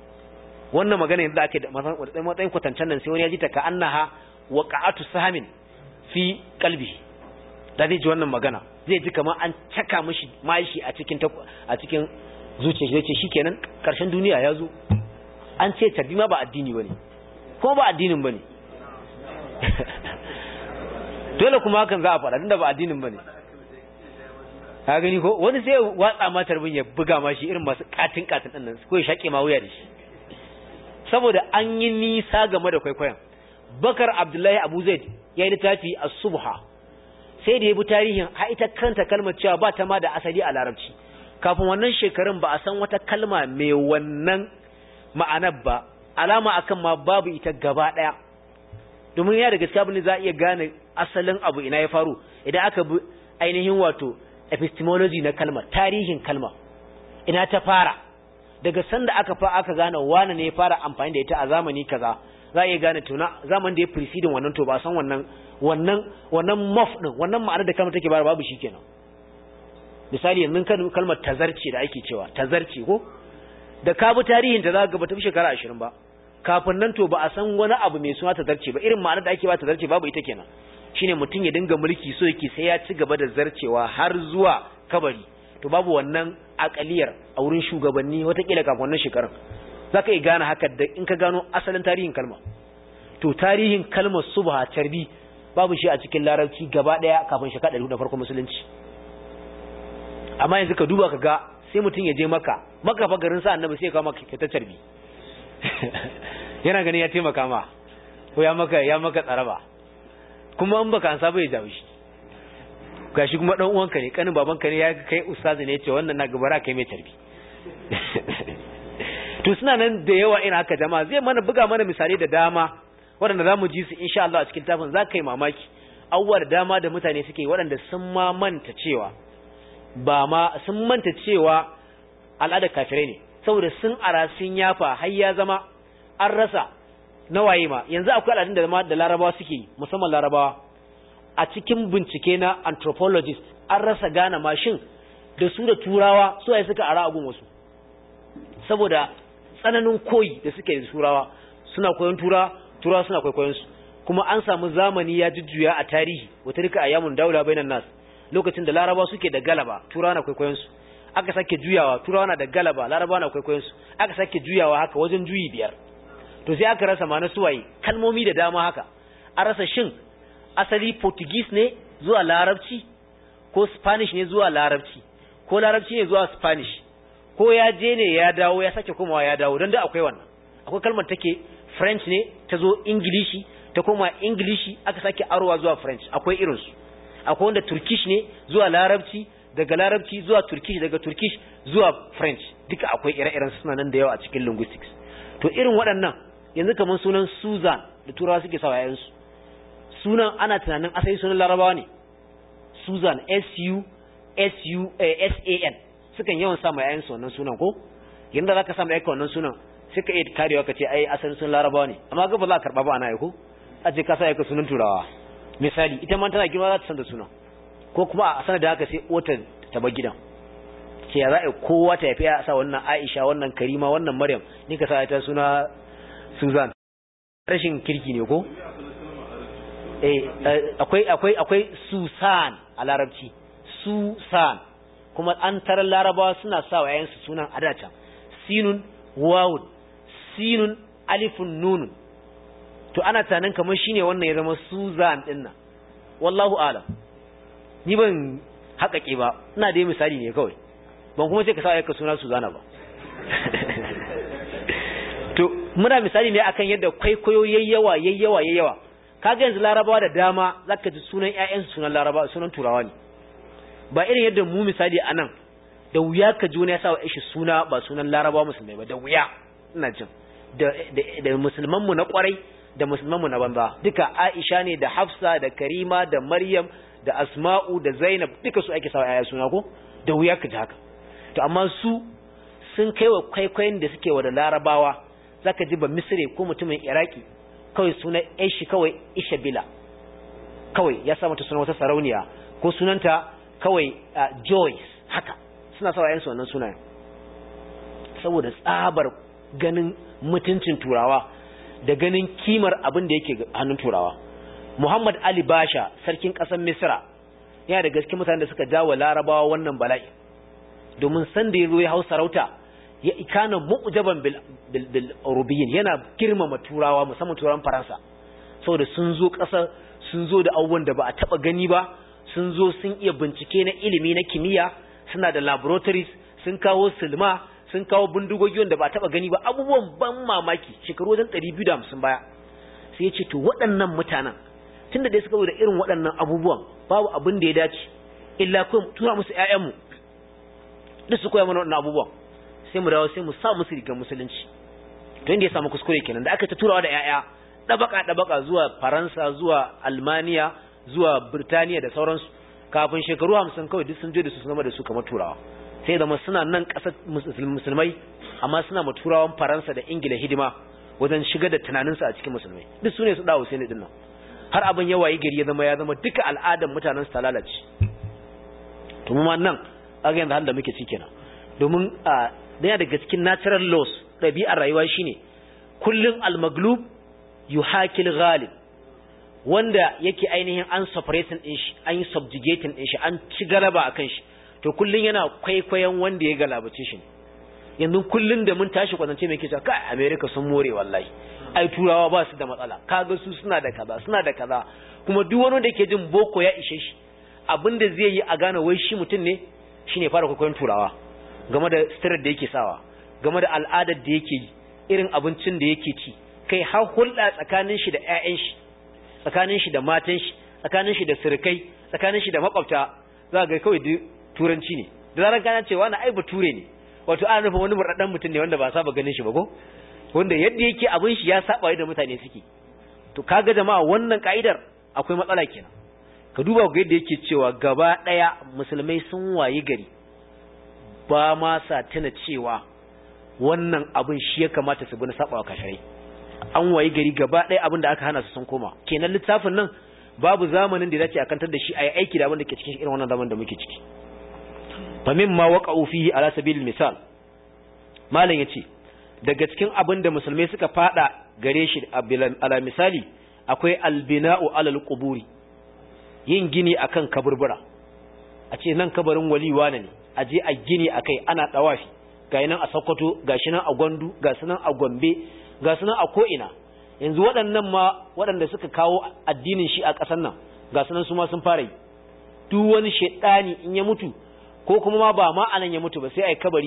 Wannan magana yanzu ake da matsayin kwatancen nan sai wani ya ji ta ka annaha waqa'atu sahamin fi qalbihi, da zai ji wannan magana zai ji kamar an caka mishi mashi a cikin a cikin zuciyar shi, zai ce shikenan karshen duniya ya zo. An ce tarbi ma ba addini bane ko ba addinin bane dole kuma hakan za a faɗa tunda ba addinin bane. ka gani ko wani sai watsa ma tarbin ya buga ma shi irin masu katin katin din nan ko ya shake ma wuya da shi, saboda an yi nisa game da kwaikwayon. Bakar Abdullahi Abu Zaid ya yi littafi As-Subha, sai da ya bi tarihin ha ita kanta kalmar cewa ba ta ma da asali a Larabci. Kafin wannan shekarun ba a san wata kalma mai wannan ma'anar ba, alama akan ma babu ita gaba daya. Domin ya da gaskiya abin da za a iya gane asalin abu ina ya faru idan aka bi ainihin wato epistemology na kalmar, tarihin kalma ina ta fara, daga sanda aka fa aka gane wane ne ya fara amfani da ita a zamani kaza, za a iya gane tuna zaman da ya preceding wannan to ba san wannan wannan wannan mof din wannan ma'anar da kalmar take bayar babu shikenan. Misali yanzu kalmar tazarci da ake cewa tazarci ko da ka bi tarihin ta za ka ba ta fi shekara ashirin ba, kafin nan to ba a san wani abu mai suna tazarci ba, irin ma'anar da ake ba tazarci babu ita kenan. Shine mutum ya dinga mulki so yake sai ya ci gaba da zarcewa har zuwa kabari, to babu wannan akaliyar a wurin shugabanni watakila kafin wannan shekarun. Za ka yi gane haka da in ka gano asalin tarihin kalma. To tarihin kalmar subha tarbi babu shi a cikin larabci gaba daya kafin shekara ɗari na farkon musulunci. Amma yanzu ka duba ka ga sai mutum ya je maka maka fa garin sa annabi sai ya kawo maka ta tarbi yana ganin ya taimaka ma ko ya maka ya maka tsaraba, kuma in baka ansa bai jawo shi. Gashi kuma dan uwanka ne, kanin babanka ne, ya kai ustazi ne ya ce wannan na gabara kai mai tarbi. To suna nan da yawa ina haka jama'a, zai mana buga mana misali da dama waɗanda za mu ji su insha Allah a cikin tafin. Za ka yi mamaki abubuwa da dama da mutane suke waɗanda sun ma manta cewa ba ma sun manta cewa al'adar kafirai ne, saboda sun ara sun yafa har ya zama an rasa nawaye ma. Yanzu akwai al'adun da da larabawa suke yi, musamman larabawa a cikin bincike na anthropologist an rasa gane mashin da su da turawa su ai suka ara agun wasu, saboda tsananin koyi da suke da turawa, suna koyon tura turawa suna kwaikwayon su. Kuma an samu zamani ya jujjuya a tarihi, wata rika ayyamun daula bainan nas, lokacin da larabawa suke da galaba turawa na kwaikwayon su, aka sake juyawa turawa na da galaba larabawa na kwaikwayon su, aka sake juyawa haka wajen juyi biyar. To sai aka rasa ma'anar suwaye kalmomi da dama haka, an rasa shin asali Portuguese ne zuwa larabci ko Spanish ne zuwa larabci ko larabci ne zuwa Spanish ko ya je ne ya dawo ya sake komawa ya dawo don da akwai wannan akwai kalmar take French ne ta zo Ingilishi ta koma Ingilishi aka sake arowa zuwa French akwai irinsu akwai wanda Turkish ne zuwa Larabci daga Larabci zuwa Turkish daga Turkish zuwa French duka akwai ire-iren suna nan da yawa a cikin linguistics to irin waɗannan yanzu kamar sunan Susan da Turawa suke sawa yayansu sunan ana tunanin asali sunan Larabawa ne Susan S U S U S A N sukan yawan sa mai yayansu wannan sunan ko yanda zaka sa mai yayanka wannan sunan sai ka iya karewa ka ce ai asalin sunan Larabawa ne amma ga ba za ka karba ba ana yi ko a ce ka sa yayanka sunan Turawa misali ita ma tana girma za ta san da sunan ko kuma a sanar da haka sai otar ta bar gidan ce ya za'a kowa ta yafi a sa wannan Aisha wannan Karima wannan Maryam ni ka sa ta suna Susan rashin kirki ne ko eh akwai akwai akwai Susan a Larabci Susan kuma an tarar Larabawa suna sa wa yayansu sunan adata sinun wawun sinun alifun nunun to ana tunanin kamar shine wannan ya zama Susan din nan wallahu a'lam ni ban haƙaƙe ba ina da misali ne kawai ban kuma sai ka sa ayyuka suna Suzana ba to muna misali ne akan yadda kwaikwayo yayyawa yayyawa yayyawa kaga yanzu Larabawa da dama zaka ji sunan ƴaƴansu sunan Larabawa sunan Turawa ne ba irin yadda mu misali anan da wuya ka ji wani ya sa wa shi suna ba sunan Larabawa musulmai ba da wuya ina jin da da musulman mu na kwarai da musulman mu na banza duka Aisha ne da Hafsa da Karima da Maryam da Asma'u da Zainab duka su ake sawa ƴaƴa suna ko da wuya ka ji haka to amma su sun kaiwa kwaikwayon da suke wa da Larabawa zaka ji ba Misri ko mutumin Iraki kawai sunan Aishi kawai Ishabila kawai ya sa mata sunan wata sarauniya ko sunanta kawai Joyce haka suna sawa ƴaƴansu wannan sunayen saboda tsabar ganin mutuncin Turawa da ganin kimar abin da yake hannun Turawa Muhammad Ali Basha sarkin ƙasar Misra yana da gaske mutanen da suka jawo Larabawa wannan bala'i domin san da yazo ya hau sarauta ya ikana mu'jaban bil bil, bil Urubiyyin yana girmama Turawa musamman Turawan Faransa saboda sun zo ƙasar sun zo da abubuwan da ba a taba gani ba sun zo sun iya bincike na ilimi na kimiyya suna da laboratories sun kawo silma sun kawo bindigogi wanda ba a taba gani ba abubuwan ban mamaki shekaru wajen ɗari biyu da hamsin baya sai ya ce to waɗannan mutanen tunda dai suka zo da irin waɗannan abubuwan babu abin da ya dace illa kuma tura musu ƴaƴanmu duk su koya mana waɗannan abubuwan sai mu dawo sai mu sa musu rigar musulunci to inda ya samu kuskure kenan da aka ta turawa da ƴaƴa dabaka dabaka zuwa Faransa zuwa Almaniya zuwa Birtaniya da sauransu kafin shekaru hamsin kawai duk sun je da su zama da su kamar turawa sai da suna nan ƙasar musulmai amma suna ma turawan Faransa da Ingila hidima wajen shiga da tunaninsu a cikin musulmai duk su ne su dawo sai ne dinnan har abin ya wayi gari ya zama ya zama duka al'adan mutanen su ta lalace to mu ma nan aga yanzu halin da muke ciki kenan domin a daya daga cikin natural laws ɗabi'ar rayuwa shine kullun al-maglub yuhakil ghalib wanda yake ainihin an separating din shi an yi subjugating din shi an ci galaba akan shi to kullun yana kwaikwayon wanda ya galabace shi yanzu kullun da mun tashi kwatance me yake cewa kai America sun more wallahi ai turawa ba su da matsala kaga su suna da kaza suna da kaza kuma duk wani da yake jin boko ya ishe shi abinda zai yi a gane wai shi mutum ne shine fara kwaikwayon turawa game da sitirar da yake sawa game da al'adar da yake yi irin abincin da yake ci kai har hulɗa tsakanin shi da ƴaƴan shi tsakanin shi da matan shi tsakanin shi da sirkai tsakanin shi da makwabta za ga kawai turanci ne da zaran kana cewa na ai bature ne wato ana nufin wani murɗaɗɗen mutum ne wanda ba saba ganin shi ba ko wanda yadda yake abin shi ya saba yadda mutane suke to kaga jama'a wannan ka'idar akwai matsala kenan ka duba ga yadda yake cewa gaba daya musulmai sun wayi gari ba ma sa tuna cewa wannan abin shi ya kamata su bi na saba wa kafirai an wayi gari gaba daya abin da aka hana su sun koma kenan littafin nan babu zamanin da zace akantar da shi ayi aiki da abin da ke cikin irin wannan zamanin da muke ciki fa mimma waqa'u fihi ala sabilil misal malam yace daga cikin abin da musulmai suka fada gare shi ala misali akwai albina'u alal quburi yin gini akan kaburbura a ce nan kabarin waliwa ne a je a gini akai ana dawafi ga nan a Sokoto gashi nan a Gwandu gashi nan a Gombe gashi nan a ko ina yanzu waɗannan ma waɗanda suka kawo addinin shi a ƙasar nan gashi nan su ma sun fara yi duk wani shedani in ya mutu ko kuma ma ba ma anan ya mutu ba sai ai kabari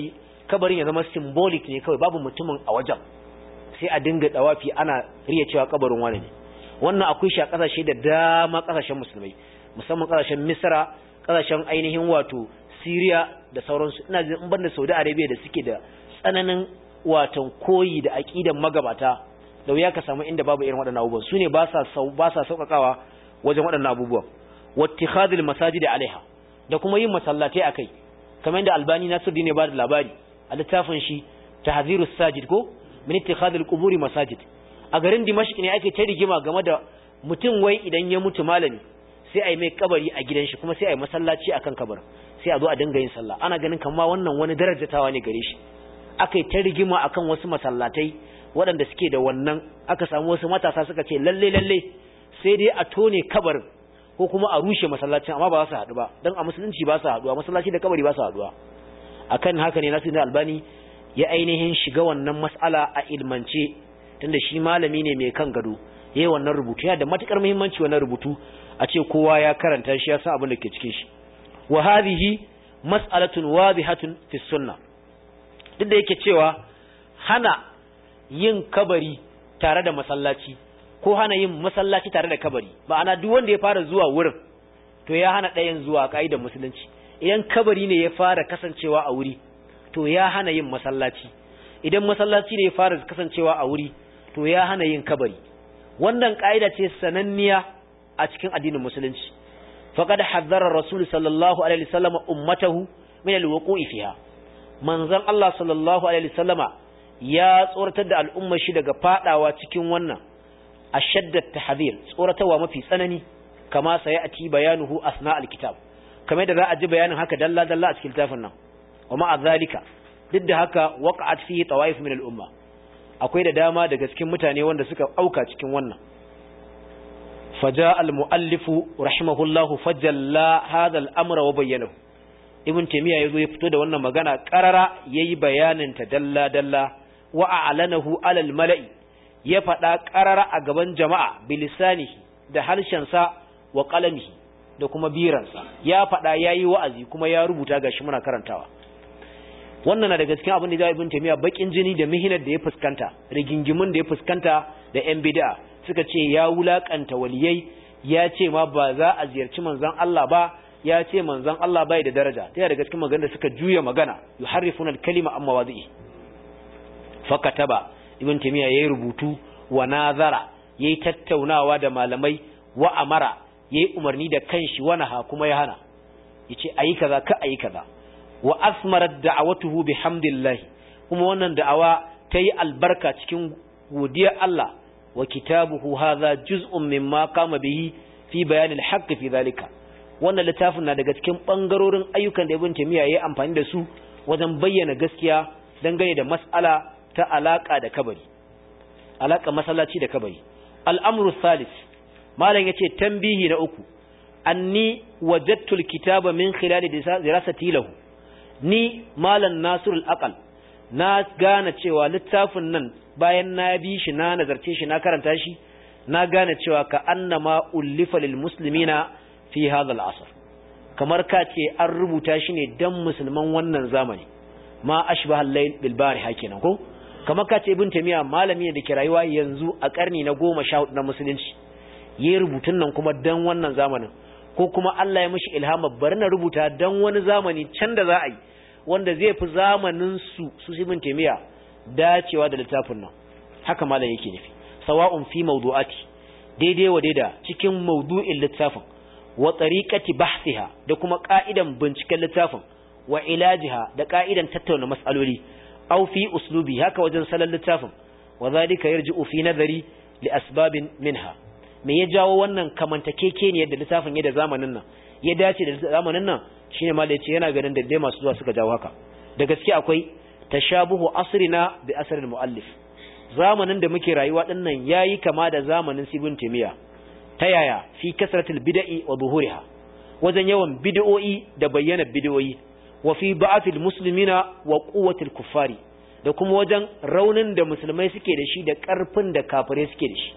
kabarin ya zama symbolic ne kawai babu mutumin a wajen sai a dinga dawafi ana riya cewa kabarin wani ne wannan akwai shi a kasashe da dama kasashen musulmai musamman kasashen Misra kasashen ainihin wato Syria da sauransu ina jin in banda Saudi Arabia da suke da tsananin watan koyi da aqidan magabata da wuya ka samu inda babu irin waɗannan abubuwan sune ba sa ba sa saukakawa wajen waɗannan abubuwan wattikhadul masajid alaiha da kuma yin masallatai akai kamar inda Albani Nasiruddin ne ba da labari a littafin shi Tahzirus Sajid ko min ittikhadul quburi masajid a garin Dimashq ne ake ta rigima game da mutum wai idan ya mutu malami sai ai mai kabari a gidan shi kuma sai ai masallaci akan kabarin sai a zo a dinga yin sallah ana ganin kamar wannan wani darajatawa ne gare shi akai ta rigima akan wasu masallatai waɗanda suke da wannan aka samu wasu matasa suka ce lalle lalle sai dai a tone kabarin ko kuma a rushe masallacin amma ba za su haɗu ba don a musulunci ba su haɗuwa masallaci da kabari ba su haɗuwa akan haka ne Nasiruddin Albani ya ainihin shiga wannan mas'ala a ilmance tunda shi malami ne mai kan gado yayin wannan rubutu yana da matukar muhimmanci wannan rubutu a ce kowa ya karanta shi ya san abin da ke cikin shi wa hadhihi mas'alatun wadihatun fi sunnah duk da yake cewa hana yin kabari tare da masallaci ko hana yin masallaci tare da kabari ma'ana duk wanda ya fara zuwa wurin to ya hana ɗayan zuwa kaidar musulunci idan kabari ne ya fara kasancewa a wuri to ya hana yin masallaci idan masallaci ne ya fara kasancewa a wuri to ya hana yin kabari wannan kaida ce sananniya a cikin addinin musulunci faqad hazzara rasul sallallahu alaihi wasallam ummatahu min alwuqu'i fiha manzon Allah sallallahu alaihi wasallama ya tsoratar da al'ummar shi daga fadawa cikin wannan ashaddat tahdhir tsoratarwa mafi tsanani kama sayati bayanuhu asna alkitab kamar da za a ji bayanin haka dalla dalla a cikin littafin nan wa ma'a zalika duk da haka waqa'at fihi tawaif min al-umma akwai da dama daga cikin mutane wanda suka auka cikin wannan faja al-muallifu rahimahullahu fajalla hadha al-amra wa bayyanahu ibn taymiya yazo ya fito da wannan magana qarara yayi bayanin ta dalla dalla wa a'lanahu ala al-mala'i ya fada qarara a gaban jama'a bilisanihi da harshen sa wa qalamihi da kuma biransa ya fada yayi wa'azi kuma ya rubuta gashi muna karantawa wannan na daga cikin abin da ibn taymiya bakin jini da mihinar da ya fuskanta rigingimin da ya fuskanta da yan bid'a suka ce ya wulakanta waliyai ya ce ma ba za a ziyarci manzon Allah ba ya ce manzon Allah bai da daraja ta daga cikin magana da suka juya magana yuharrifuna al-kalima amma wazi'i fakataba ibn taymiya yayi rubutu wa nazara yayi tattaunawa da malamai wa amara yayi umarni da kanshi wa naha kuma ya hana yace ayi kaza ka ayi kaza wa asmarat da'awatuhu bihamdillah kuma wannan da'awa tayi albarka cikin godiyar Allah wa kitabuhu hadha juz'un mimma qama bihi fi bayan al-haqq fi dhalika wannan littafin na daga cikin bangarorin ayyukan da Ibn Taymiyyah yayi amfani da su wajen bayyana gaskiya dangane da mas'ala ta alaka da kabari alaka masallaci da kabari al-amru thalith malam yace tambihi na uku anni wajadtu al-kitaba min khilal dirasati lahu ni malam Nasirul Aqal na gane cewa littafin nan bayan na bi shi na nazarce shi na karanta shi na gane cewa ka annama ullifa lil muslimina fi hadha al asr kamar ka ce an rubuta shi ne dan musulman wannan zamani ma ashbaha al-layl bil bariha kenan ko kamar ka ce ibn taymiya malami ne da ke rayuwa yanzu a karni na goma sha hudu na musulunci yayin rubutun nan kuma dan wannan zamanin ko kuma Allah ya mishi ilhama bari na rubuta dan wani zamani can da za a yi wanda zai fi zamanin su su ibn taymiya dacewa da littafin nan haka malam yake nufi sawa'un fi mawdu'ati daidai wa daida cikin mawdu'in littafin wa tariqati bahsiha da kuma ka'idan binciken littafin wa ilajiha da ka'idan tattauna mas'aloli aw fi uslubi haka wajen salon littafin wa zalika yarji'u fi nazari li asbabin minha me ya jawo wannan kamantakeke ne yadda littafin ya da zamanin nan ya dace da zamanin nan shine malai yace yana ganin da dai masu zuwa suka jawo haka da gaske akwai tashabuhu asrina bi asril muallif zamanin da muke rayuwa din nan yayi kama da zamanin Ibn Taymiyyah ta yaya fi kasratil bid'i wa zuhuriha wajen yawan bid'o'i da bayyana bid'o'i wa fi ba'atil muslimina wa quwwatil kuffari da kuma wajen raunin da musulmai suke da shi da karfin da kafirai suke da shi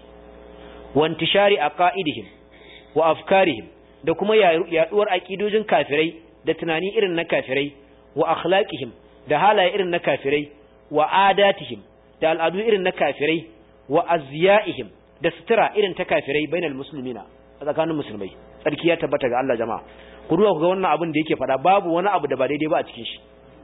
wa intishari aqaidihim wa afkarihim da kuma yaduwar aqidojin kafirai da tunani irin na kafirai wa akhlaqihim da halaye irin na kafirai wa adatihim da al'adu irin na kafirai wa azyaihim da sutura irin ta kafirai bainal muslimina a tsakanin musulmai tsarki ya tabbata ga Allah jama'a ku duba ku ga wannan abin da yake faɗa babu wani abu da ba daidai ba a cikin shi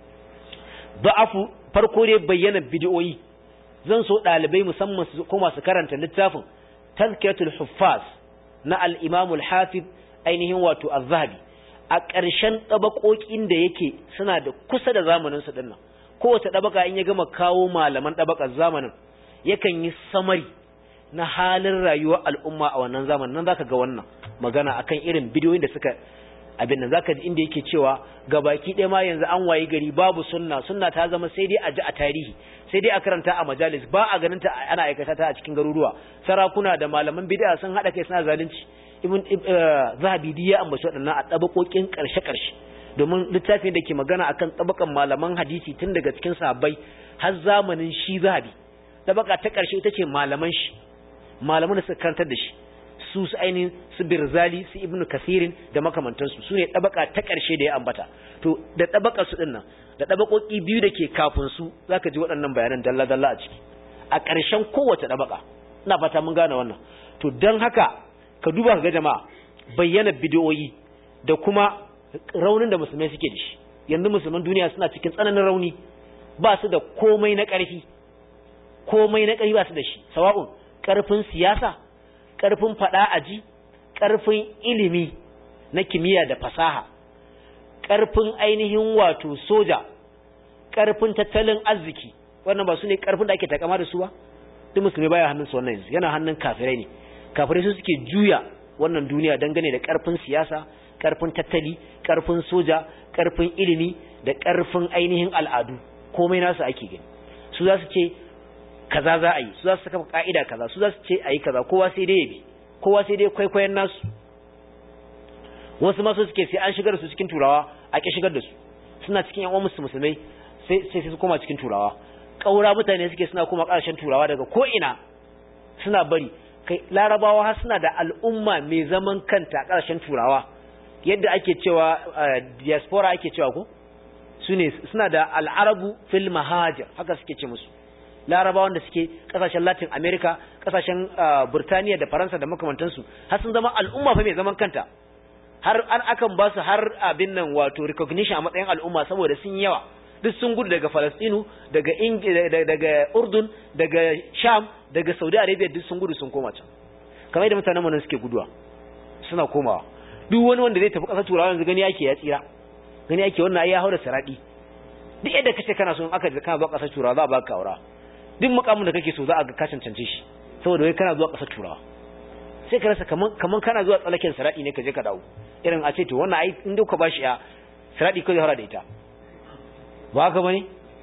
da'afu farko dai bayyana bid'o'i zan so dalibai musamman su koma su karanta littafin tazkiyatul huffaz na al-imam al-hafiz ainihin wato az-zahabi a ƙarshen tabakokin da yake suna da kusa da zamanin su dinnan kowace tabaka in ya gama kawo malaman tabakar zamanin yakan yi samari na halin rayuwar al'umma a wannan zamanin nan zaka ga wannan magana akan irin bidiyoyin da suka abin nan zaka ji inda yake cewa gabaki ɗaya ma yanzu an wayi gari babu sunna sunna ta zama sai dai a ji a tarihi sai dai a karanta a majalis ba a ganin ta ana aikata ta a cikin garuruwa sarakuna da malaman bid'a sun hada kai suna zalunci ibn zahabi ya ambaci waɗannan a tabakokin karshe karshe domin littafin da ke magana akan tabakan malaman hadisi tun daga cikin sahabbai har zamanin shi zahabi tabaka ta karshe ita ce malaman shi malaman da suka karantar da shi su su ainihin su birzali su ibnu kasirin da makamantansu su ne tabaka ta ƙarshe da ya ambata to da tabaka su dinnan da tabakoki biyu da ke kafin su zaka ji waɗannan bayanan dalla dalla a ciki a ƙarshen kowace tabaka ina fata mun gane wannan to dan haka ka duba ka ga jama'a bayyana bidiyoyi da kuma raunin da musulmai suke da shi yanzu musulman duniya suna cikin tsananin rauni ba su da komai na ƙarfi komai na ƙarfi ba su da shi sawa'un ƙarfin siyasa ƙarfin faɗa aji, ƙarfin ilimi na kimiyya da fasaha, ƙarfin ainihin wato soja, ƙarfin tattalin arziki, wannan ba su ne ƙarfin da ake takama da su ba? Duk musulmi baya hannun su wannan yanzu, yana hannun kafirai ne. Kafirai su suke juya wannan duniya dangane da ƙarfin siyasa, ƙarfin tattali, ƙarfin soja, ƙarfin ilimi da ƙarfin ainihin al'adu. Komai nasu ake gani. Su za su ce kaza za a yi su za su saka ka'ida kaza su za su ce a yi kaza kowa sai dai yabi kowa sai dai kwaikwayon nasu wasu masu suke sai an shigar da su cikin turawa a ƙi shigar da su suna cikin yan uwan musulmai sai sai su koma cikin turawa ƙaura mutane suke suna koma ƙarshen turawa daga ko ina suna bari kai larabawa har suna da al'umma mai zaman kanta a ƙarshen turawa yadda ake cewa diaspora ake cewa ko su ne suna da al'arabu fil mahajir haka suke ce musu larabawan da suke kasashen latin america kasashen burtaniya da faransa da makamantansu har sun zama al'umma fa mai zaman kanta har an akan ba su har abin nan wato recognition a matsayin al'umma saboda sun yawa duk sun gudu daga falastinu daga daga urdun daga sham daga saudi arabia duk sun gudu sun koma can kamar yadda mutanen mu nan suke guduwa suna komawa duk wani wanda zai tafi kasar turawa yanzu gani yake ya tsira gani yake wannan ai ya haura saradi duk yadda kace kana so in aka kana zuwa kasar turawa za a baka aura duk mukamin da kake so za a ga ka cancance shi saboda wai kana zuwa kasar turawa sai ka rasa kaman kaman kana zuwa tsalaken saradi ne ka je ka dawo irin a ce to wannan ai in duka bashi ya saradi ko zai fara da ita ba haka bane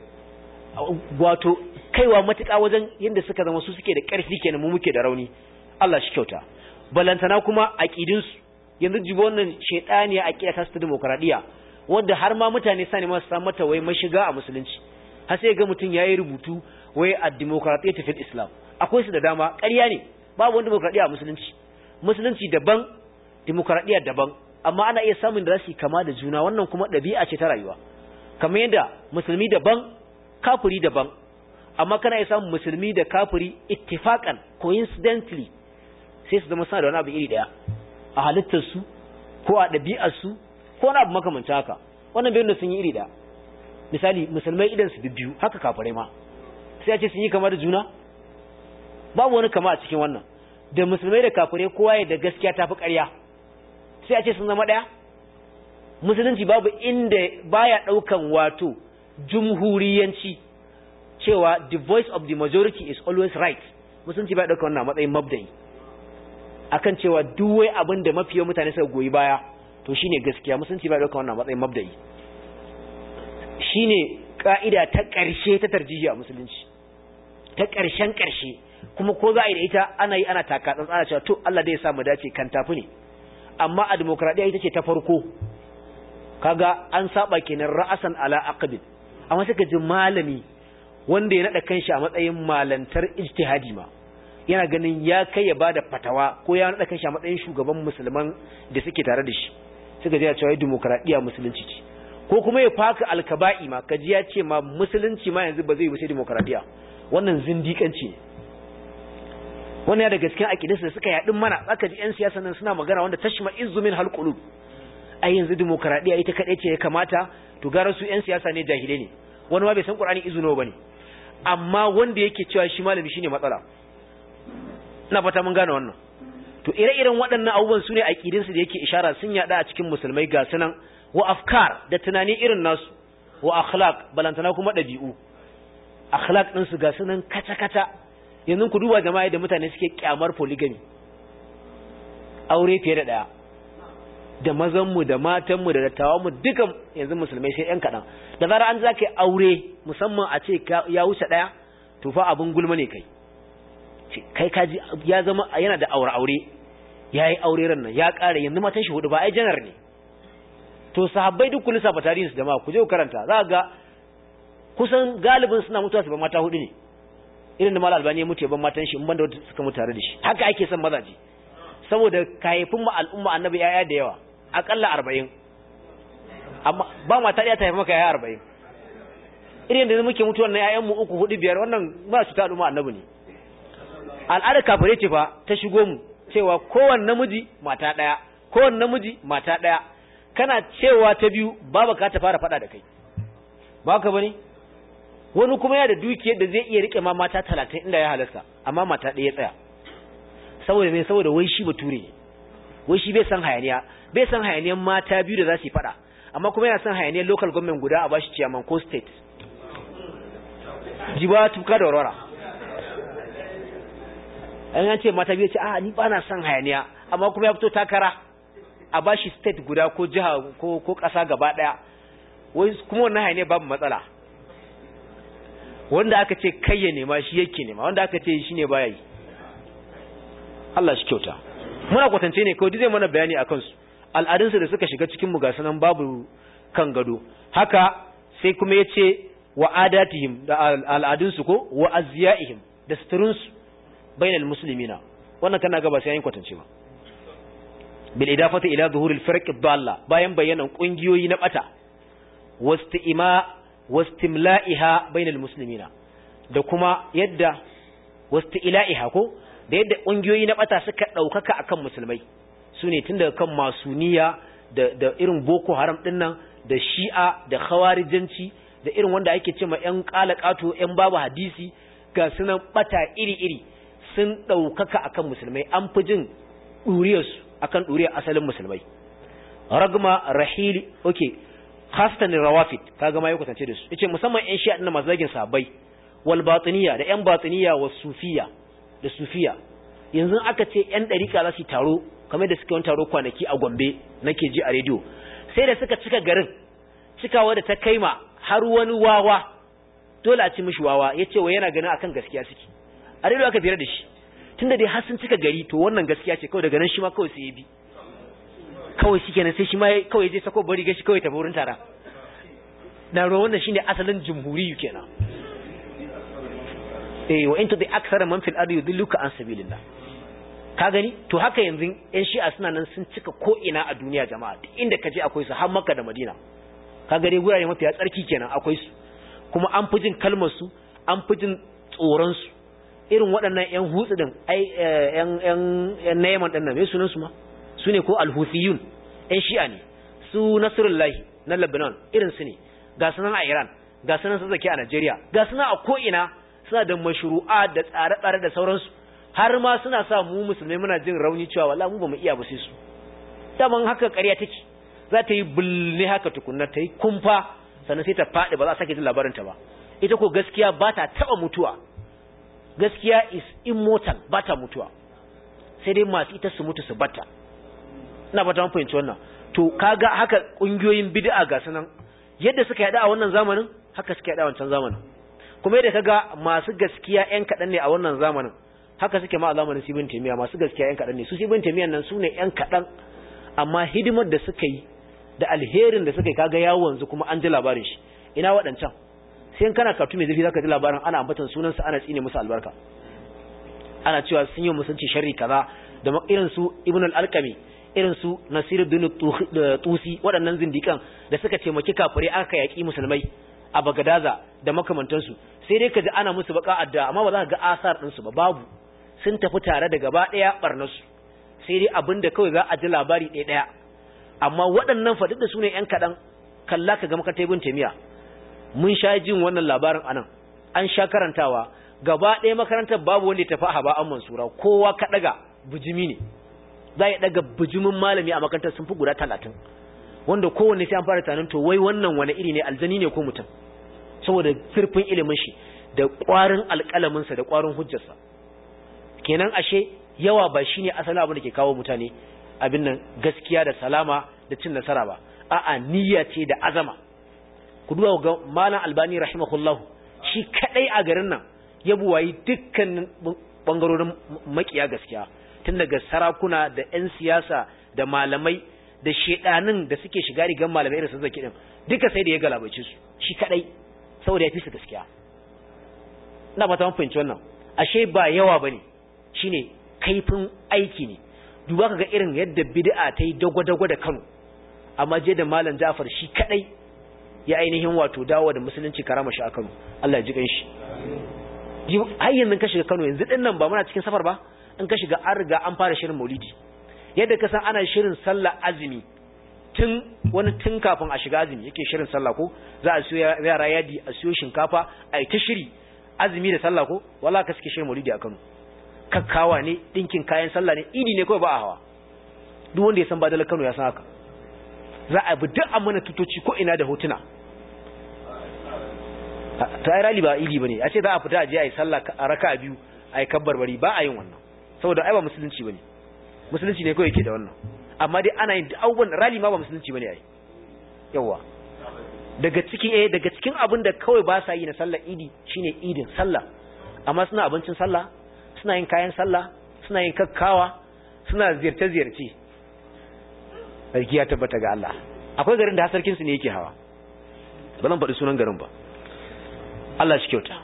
wato kaiwa matuƙa wajen yanda suka zama su suke da ƙarfi kenan mu muke da rauni Allah shi kyauta balantana kuma aqidin su yanzu jibo wannan shedaniya aqida ta su demokradiya wanda har ma mutane sani ma su samu mata wai mashiga a musulunci har sai ga mutun yayi rubutu wai ad-demokratiyyah fil islam akwai su da dama ƙarya ne babu wani demokradiyya a musulunci musulunci daban demokradiyya daban amma ana iya samun da rashi kama da juna wannan kuma dabi'a ce ta rayuwa kamar yadda musulmi daban kafiri daban amma kana iya samun musulmi da kafiri ittifaqan coincidentally sai su zama suna da wani abu iri daya a halittar su ko a dabi'ar su ko wani abu makamancin haka wannan bayan da sun yi iri daya misali musulmai idan su biyu haka kafirai ma sai a ce sun yi kama da juna babu wani kama a cikin wannan da musulmai da kafirai kowa ya da gaskiya tafi ƙarya sai a ce sun zama ɗaya musulunci babu inda baya ɗaukan wato jumhuriyanci cewa the voice of the majority is always right musulunci baya ɗaukan wannan matsayin mabda'i akan cewa duk wai abin da mafiya mutane suka goyi baya to shine gaskiya musulunci baya ɗaukan wannan matsayin mabda'i shine ka'ida ta ƙarshe ta tarjihi a musulunci ta ƙarshen ƙarshe kuma ko za a yi da ita ana yi ana taka tsantsana cewa to Allah dai ya sa mu dace kan tafi ne amma a demokradiya ita ce ta farko kaga an saba kenan ra'asan ala aqdin amma sai ka ji malami wanda ya nada kanshi a matsayin malantar ijtihadi ma yana ganin ya kai ya bada fatawa ko ya nada kanshi a matsayin shugaban musulman da suke tare da shi suka ji cewa demokradiya musulunci ce ko kuma ya faka alkaba'i ma kaji ya ce ma musulunci ma yanzu ba zai yi sai demokradiya. Wannan zindikanci ne. Wannan ya daga cikin aqidarsu da suka yadin mana, zaka ji ƴan siyasa nan suna magana wanda tashma izzumin halqulub. Ai yanzu demokradiya ita kadai ce ya kamata, to gara su ƴan siyasa ne jahilai ne. Wani ma bai san Qur'ani izu nawa bane. Amma wanda yake cewa shi malami shine matsala. Ina fata mun gane wannan. To ire-iren waɗannan abubuwan su ne aqidinsu da yake ishara sun yada a cikin musulmai ga sunan wa afkar da tunani irin nasu wa akhlaq balantana kuma dabi'u. Akhlaq din su ga sunan kata-kata. Yanzu ku duba jama'a da mutane suke kyamar polygamy. Aure fiye da daya. Da mazan mu da matan mu da dattawan mu dukan yanzu musulmai sai ɗan kadan. Da zarar an zaka aure musamman a ce ya wuce daya to fa abun gulma ne kai. Kai kaji ya zama yana da aure aure. Yayi aure ran nan ya kare yanzu matan shi hudu ba ai janar ne. To sahabbai duk kullu safa tarihin su jama'a ku je ku karanta za ga kusan galibin suna mutuwa su ba mata hudu ne. Irin da Malam Albani ya mutu ya ban matan shi in banda wanda suka mutu tare da shi. Haka ake son mazaji. Saboda kayefin mu al'umma annabi yaya da yawa akalla arba'in. Amma ba mata ɗaya ta haifa maka yaya arba'in. Irin da muke mutuwan na yayan mu uku hudu biyar wannan ba su ta al'umma annabi ne. Al'ada kafire ce fa ta shigo mu cewa kowanne namiji mata ɗaya, kowanne namiji mata ɗaya. Kana cewa ta biyu baba ka ta fara faɗa da kai. Ba ka bane? Wani kuma yana da dukiyar da zai iya rike ma mata talatin inda ya halasta, amma mata ɗaya tsaya. Saboda me saboda wai shi bature ne. Wai shi bai san hayaniya, bai san hayaniyan mata biyu da za su yi faɗa, amma kuma yana san hayaniyan local government guda a bashi chairman ko state. Jiba tuka da warwara. An ce mata biyu ce a ni ba na san hayaniya, amma kuma ya fito takara a bashi state guda ko jiha ko ko ƙasa gaba ɗaya. Wai kuma wannan hayaniya babu matsala. Wanda aka ce kai ya nema shi yake nema, wanda aka ce shi ne baya yi. Allah shi kyauta. Muna kwatance ne kawai zai mana bayani akan su. Al'adunsu da suka shiga cikin mu ga sanan babu kan gado. Haka sai kuma yace wa adatihim da al'adunsu ko wa azyaihim da suturunsu bainal muslimina. Wannan kana ga ba sai yin kwatance ba. Bil idafati ila zuhuril firq ad-dalla, bayan bayanan kungiyoyi na bata. Wasti'ima wastimla'iha bainal muslimina, da kuma yadda wasti'ila'iha ko da yadda kungiyoyi na bata suka daukaka akan musulmai, sune tun daga kan masuniya da da irin boko haram din nan da shi'a da khawarijanci da irin wanda ake cewa ƴan qalaqato ƴan babu hadisi ga sunan bata iri-iri sun daukaka akan musulmai, an fi jin duriyarsu akan duriyar asalin musulmai. Ragma rahili okay khasatan rawafid kaga ma ya kwatance da su yace musamman ƴan shi'a din masu zagin sahabbai wal batiniya da ƴan batiniya was sufiya da sufiya. Yanzu aka ce ƴan dariqa za su taro kamar da suka yi taro kwanaki a Gombe nake ji a radio, sai da suka cika garin cikawa da ta kaima har wani wawa dole a ci mishi wawa yace wa yana ganin akan gaskiya suke. A radio aka fira da shi tunda dai har sun cika gari to wannan gaskiya ce kawai daga nan shi ma kawai sai ya bi kawai shi kenan sai shi ma kawai je sako bari gashi kawai ta burin tara na ruwa. Wannan shine asalin jumhuriyyu kenan. Eh wa inta bi aksara man fil ardi yudilluka an sabilillah. Ka gani to haka yanzu ƴan shi'a suna nan sun cika ko ina a duniya jama'a, duk inda kaje akwai su har Makka da Madina. Ka gani gurare mafiya tsarki kenan akwai su, kuma an fi jin kalmar su, an fi jin tsoron su. Irin waɗannan ƴan hutsu din ai ƴan ƴan ƴan Nayman din nan me sunan su ma su ne ko al-Huthiyun ƴan shi'a ne, su Nasrullahi na Lebanon irin su ne, ga sunan a Iran, ga sunan su zaki a Najeriya, ga sunan a ko ina suna da mashru'a da tsare-tsare da sauransu, har ma suna sa mu musulmai muna jin rauni cewa wallahi mu bamu iya ba sai su. Daman haka ƙarya take, za ta yi bulne haka tukunna ta yi kumfa sannan sai ta faɗi ba za a sake jin labarin ta ba. Ita ko gaskiya ba ta taɓa mutuwa, gaskiya is immortal, ba ta mutuwa, sai dai masu ita su mutu su bata. Ina ba ta fahimci wannan. To kaga haka kungiyoyin bid'a ga sanan yadda suka yada a wannan zamanin haka suka yada a wancan zamanin, kuma yadda kaga masu gaskiya ƴan kadan ne a wannan zamanin haka suke ma a zamanin Ibn Taymiyyah masu gaskiya ƴan kadan ne. Su Ibn Taymiyyah nan sune ƴan kadan, amma hidimar da suka yi da alherin da suka yi kaga ya wanzu kuma an ji labarin shi. Ina waɗancan sai in kana karatu mai zafi zaka ji labarin ana ambatan sunansa ana tsine musu albarka, ana cewa sun yi musunci sharri kaza, da irin su Ibn al-Alqami irin su Nasiruddin Tusi waɗannan zindikan da suka taimaki kafirai aka yaki musulmai a Bagadaza da makamantansu sai dai kaji ana musu baka adda amma ba za ka ga asar ɗinsu ba babu sun tafi tare da gaba ɗaya barnasu sai dai abinda kawai za a ji labari ɗaya ɗaya amma waɗannan fa duk da su ne ƴan kaɗan kalla ka ga makarantar Ibn Taymiyyah mun sha jin wannan labarin anan an sha karantawa gaba ɗaya makarantar babu wanda ya tafi a ba'an mansura kowa ka ɗaga bujimi ne za ya ɗaga bujimin malami a makarantar sun fi guda talatin wanda kowanne sai an fara tunanin to wai wannan wani iri ne aljani ne ko mutum saboda zurfin ilimin shi da ƙwarin alƙalaminsa da ƙwarin hujjarsa kenan ashe yawa ba shine asalin abin da ke kawo mutane abin nan gaskiya da salama da cin nasara ba a'a niyya ce da azama ku duba ga malam albani rahimahullahu shi kadai a garin nan ya buwayi dukkan bangarorin makiya gaskiya tun daga sarakuna da ƴan siyasa da malamai da shedanin da suke shiga rigan malamai irin su zaki din duka sai da ya galabace su shi kadai saboda ya fi su gaskiya ina ba ta mun fahimci wannan ashe ba yawa bane shine kaifin aiki ne duba kaga irin yadda bid'a ta yi dagwa-dagwa da Kano amma je da malam Ja'far shi kadai ya ainihin wato dawo da musulunci karama shi a Kano Allah ya ji kanshi har yanzu ka shiga Kano yanzu din nan ba muna cikin safar ba in ka shiga an riga an fara shirin Maulidi yadda ka san ana shirin sallah azumi tun wani tun kafin a shiga azumi yake shirin sallah ko za a siyo yara yadi a siyo shinkafa a yi ta shiri azumi da sallah ko wala ka suke shirin Maulidi a Kano kakkawa ne dinkin kayan sallah ne idi ne kawai ba a hawa duk wanda ya san Badal Kano ya san haka za a bi duk amana tutoci ko ina da hotuna ta yi rali ba idi bane a ce za a fita a je a yi sallah a raka biyu a yi kabbar bari ba a yin wannan saboda ai ba musulunci bane musulunci ne kawai yake da wannan amma dai ana yin abubuwan rali ma ba musulunci bane ai yawa daga cikin eh daga cikin abin da kawai ba sa yi na sallar idi shine idin sallah amma suna abincin sallah suna yin kayan sallah suna yin kakkawa suna ziyarce ziyarce sarki ya tabbata ga Allah akwai garin da sarkin su ne yake hawa ba zan faɗi sunan garin ba Allah shi kyauta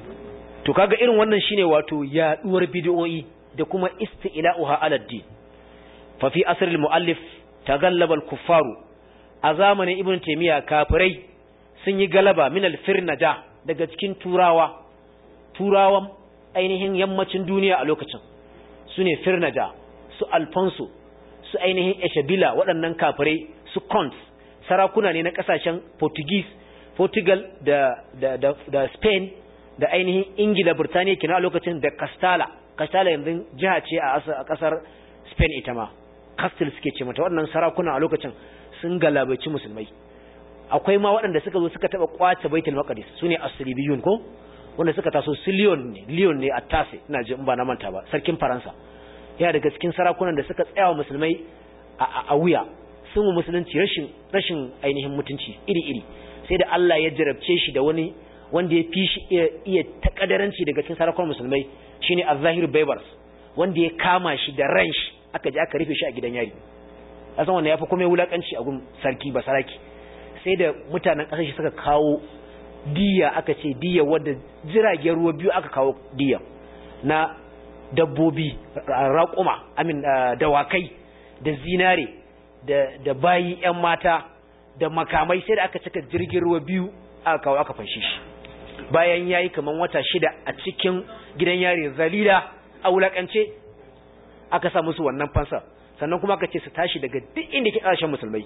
to kaga irin wannan shine wato yaduwar bid'o'i da kuma isti'la'uha 'ala ad-din fa fi asr al-mu'allif taghallaba al-kuffaru a zamanin ibn taymiya kafirai sun yi galaba min al-firnada daga cikin turawa turawan ainihin yammacin duniya a lokacin sune firnada su alfonso su ainihin eshabila waɗannan kafirai su cont sarakuna ne na kasashen portuguese Portugal da, da, da, da Spain da ainihin Ingila Burtaniya kina a lokacin da Castala Castala yanzu jiha ce a kasar Spain ita ma Castile suke ce mata wannan sarakuna a lokacin sun galabaci musulmai akwai ma waɗanda suka zo suka taba kwace Baitul Maqdis sune Asuribiyun ko wanda suka taso su Leon ne Leon ne a Tase ina ji in ba na manta ba sarkin Faransa yana daga cikin sarakunan da suka tsaya wa musulmai a, a wuya sun mu musulunci rashin rashin ainihin mutunci iri iri sai da Allah ya jarabce shi da wani wanda ya fi shi iya takadaranci daga cikin sarakunan musulmai shine Az-Zahir Baybars wanda ya kama shi da ran shi aka je aka rufe shi a gidan yari asan wanda yafi kuma wulakanci a gun sarki ba saraki sai da mutanen kasar shi suka kawo diya aka ce diya wanda jiragen ruwa biyu aka kawo diya na dabbobi raƙuma amin dawakai da zinare da da bayi ƴan mata da makamai sai da aka cika jirgin ruwa biyu aka kawo aka fanshe shi bayan yayi kaman wata shida a cikin gidan yari zalila a wulakance aka sa musu wannan fansa sannan kuma aka ce su tashi daga duk inda ke ƙarshen musulmai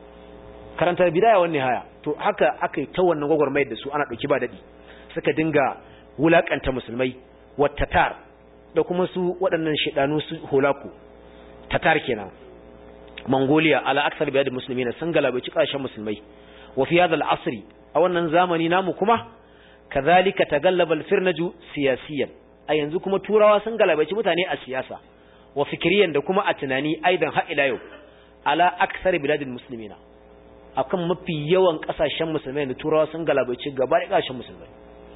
karanta bidaya wannan haya to haka aka yi ta wannan gwagwarmayar da su ana ɗauki ba daɗi suka dinga wulakanta musulmai wa tatar da kuma su waɗannan shidanu su holaku tatar kenan Mongolia ala aksar biyar da musulmi na sun galabaci ƙasashen musulmai wa fi hadha al-asr a wannan zamani namu kuma kazalika tagallaba al-firnaju siyasiyan a yanzu kuma turawa sun galabaci mutane a siyasa wa fikriyan da kuma a tunani aidan har ila yau ala aksar bilad al-muslimina akan mafi yawan ƙasashen musulmai da turawa sun galabaci gaba da ƙasashen musulmai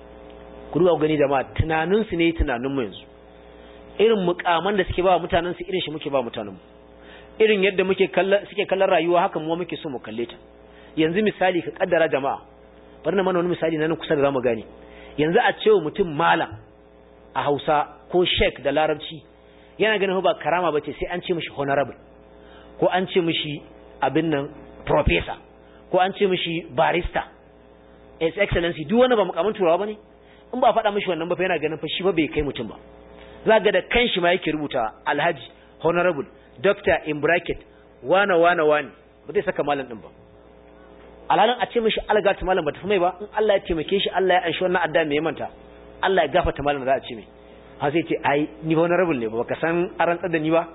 ku duba gani da ma tunanin su ne tunanin mu yanzu irin mukaman da suke ba mutanen su irin shi muke ba mutanen mu irin yadda muke kallon suke kallon rayuwa haka mu muke so mu kalle ta yanzu misali ka kaddara jama'a bari na mana wani misali nan kusa da zamu gane yanzu a cewa mutum malam a Hausa ko sheik da Larabci yana ganin ba karama bace sai an ce mishi honorable ko an ce mishi abin nan professor ko an ce mishi barista his excellency duk wani ba mukamin turawa bane in ba faɗa mishi wannan ba fa yana ganin fa shi ba bai kai mutum ba za ga da kanshi ma yake rubuta alhaji honorable doctor in bracket wana wana wani ba zai saka malam din ba alhalin a ce mishi algatu malam ba tafi mai ba in Allah ya taimake shi Allah ya anshi wannan adda mai manta Allah ya gafarta malam za a ce mai ha sai ce ai ni honorable ne ba ka san arantsar da ni ba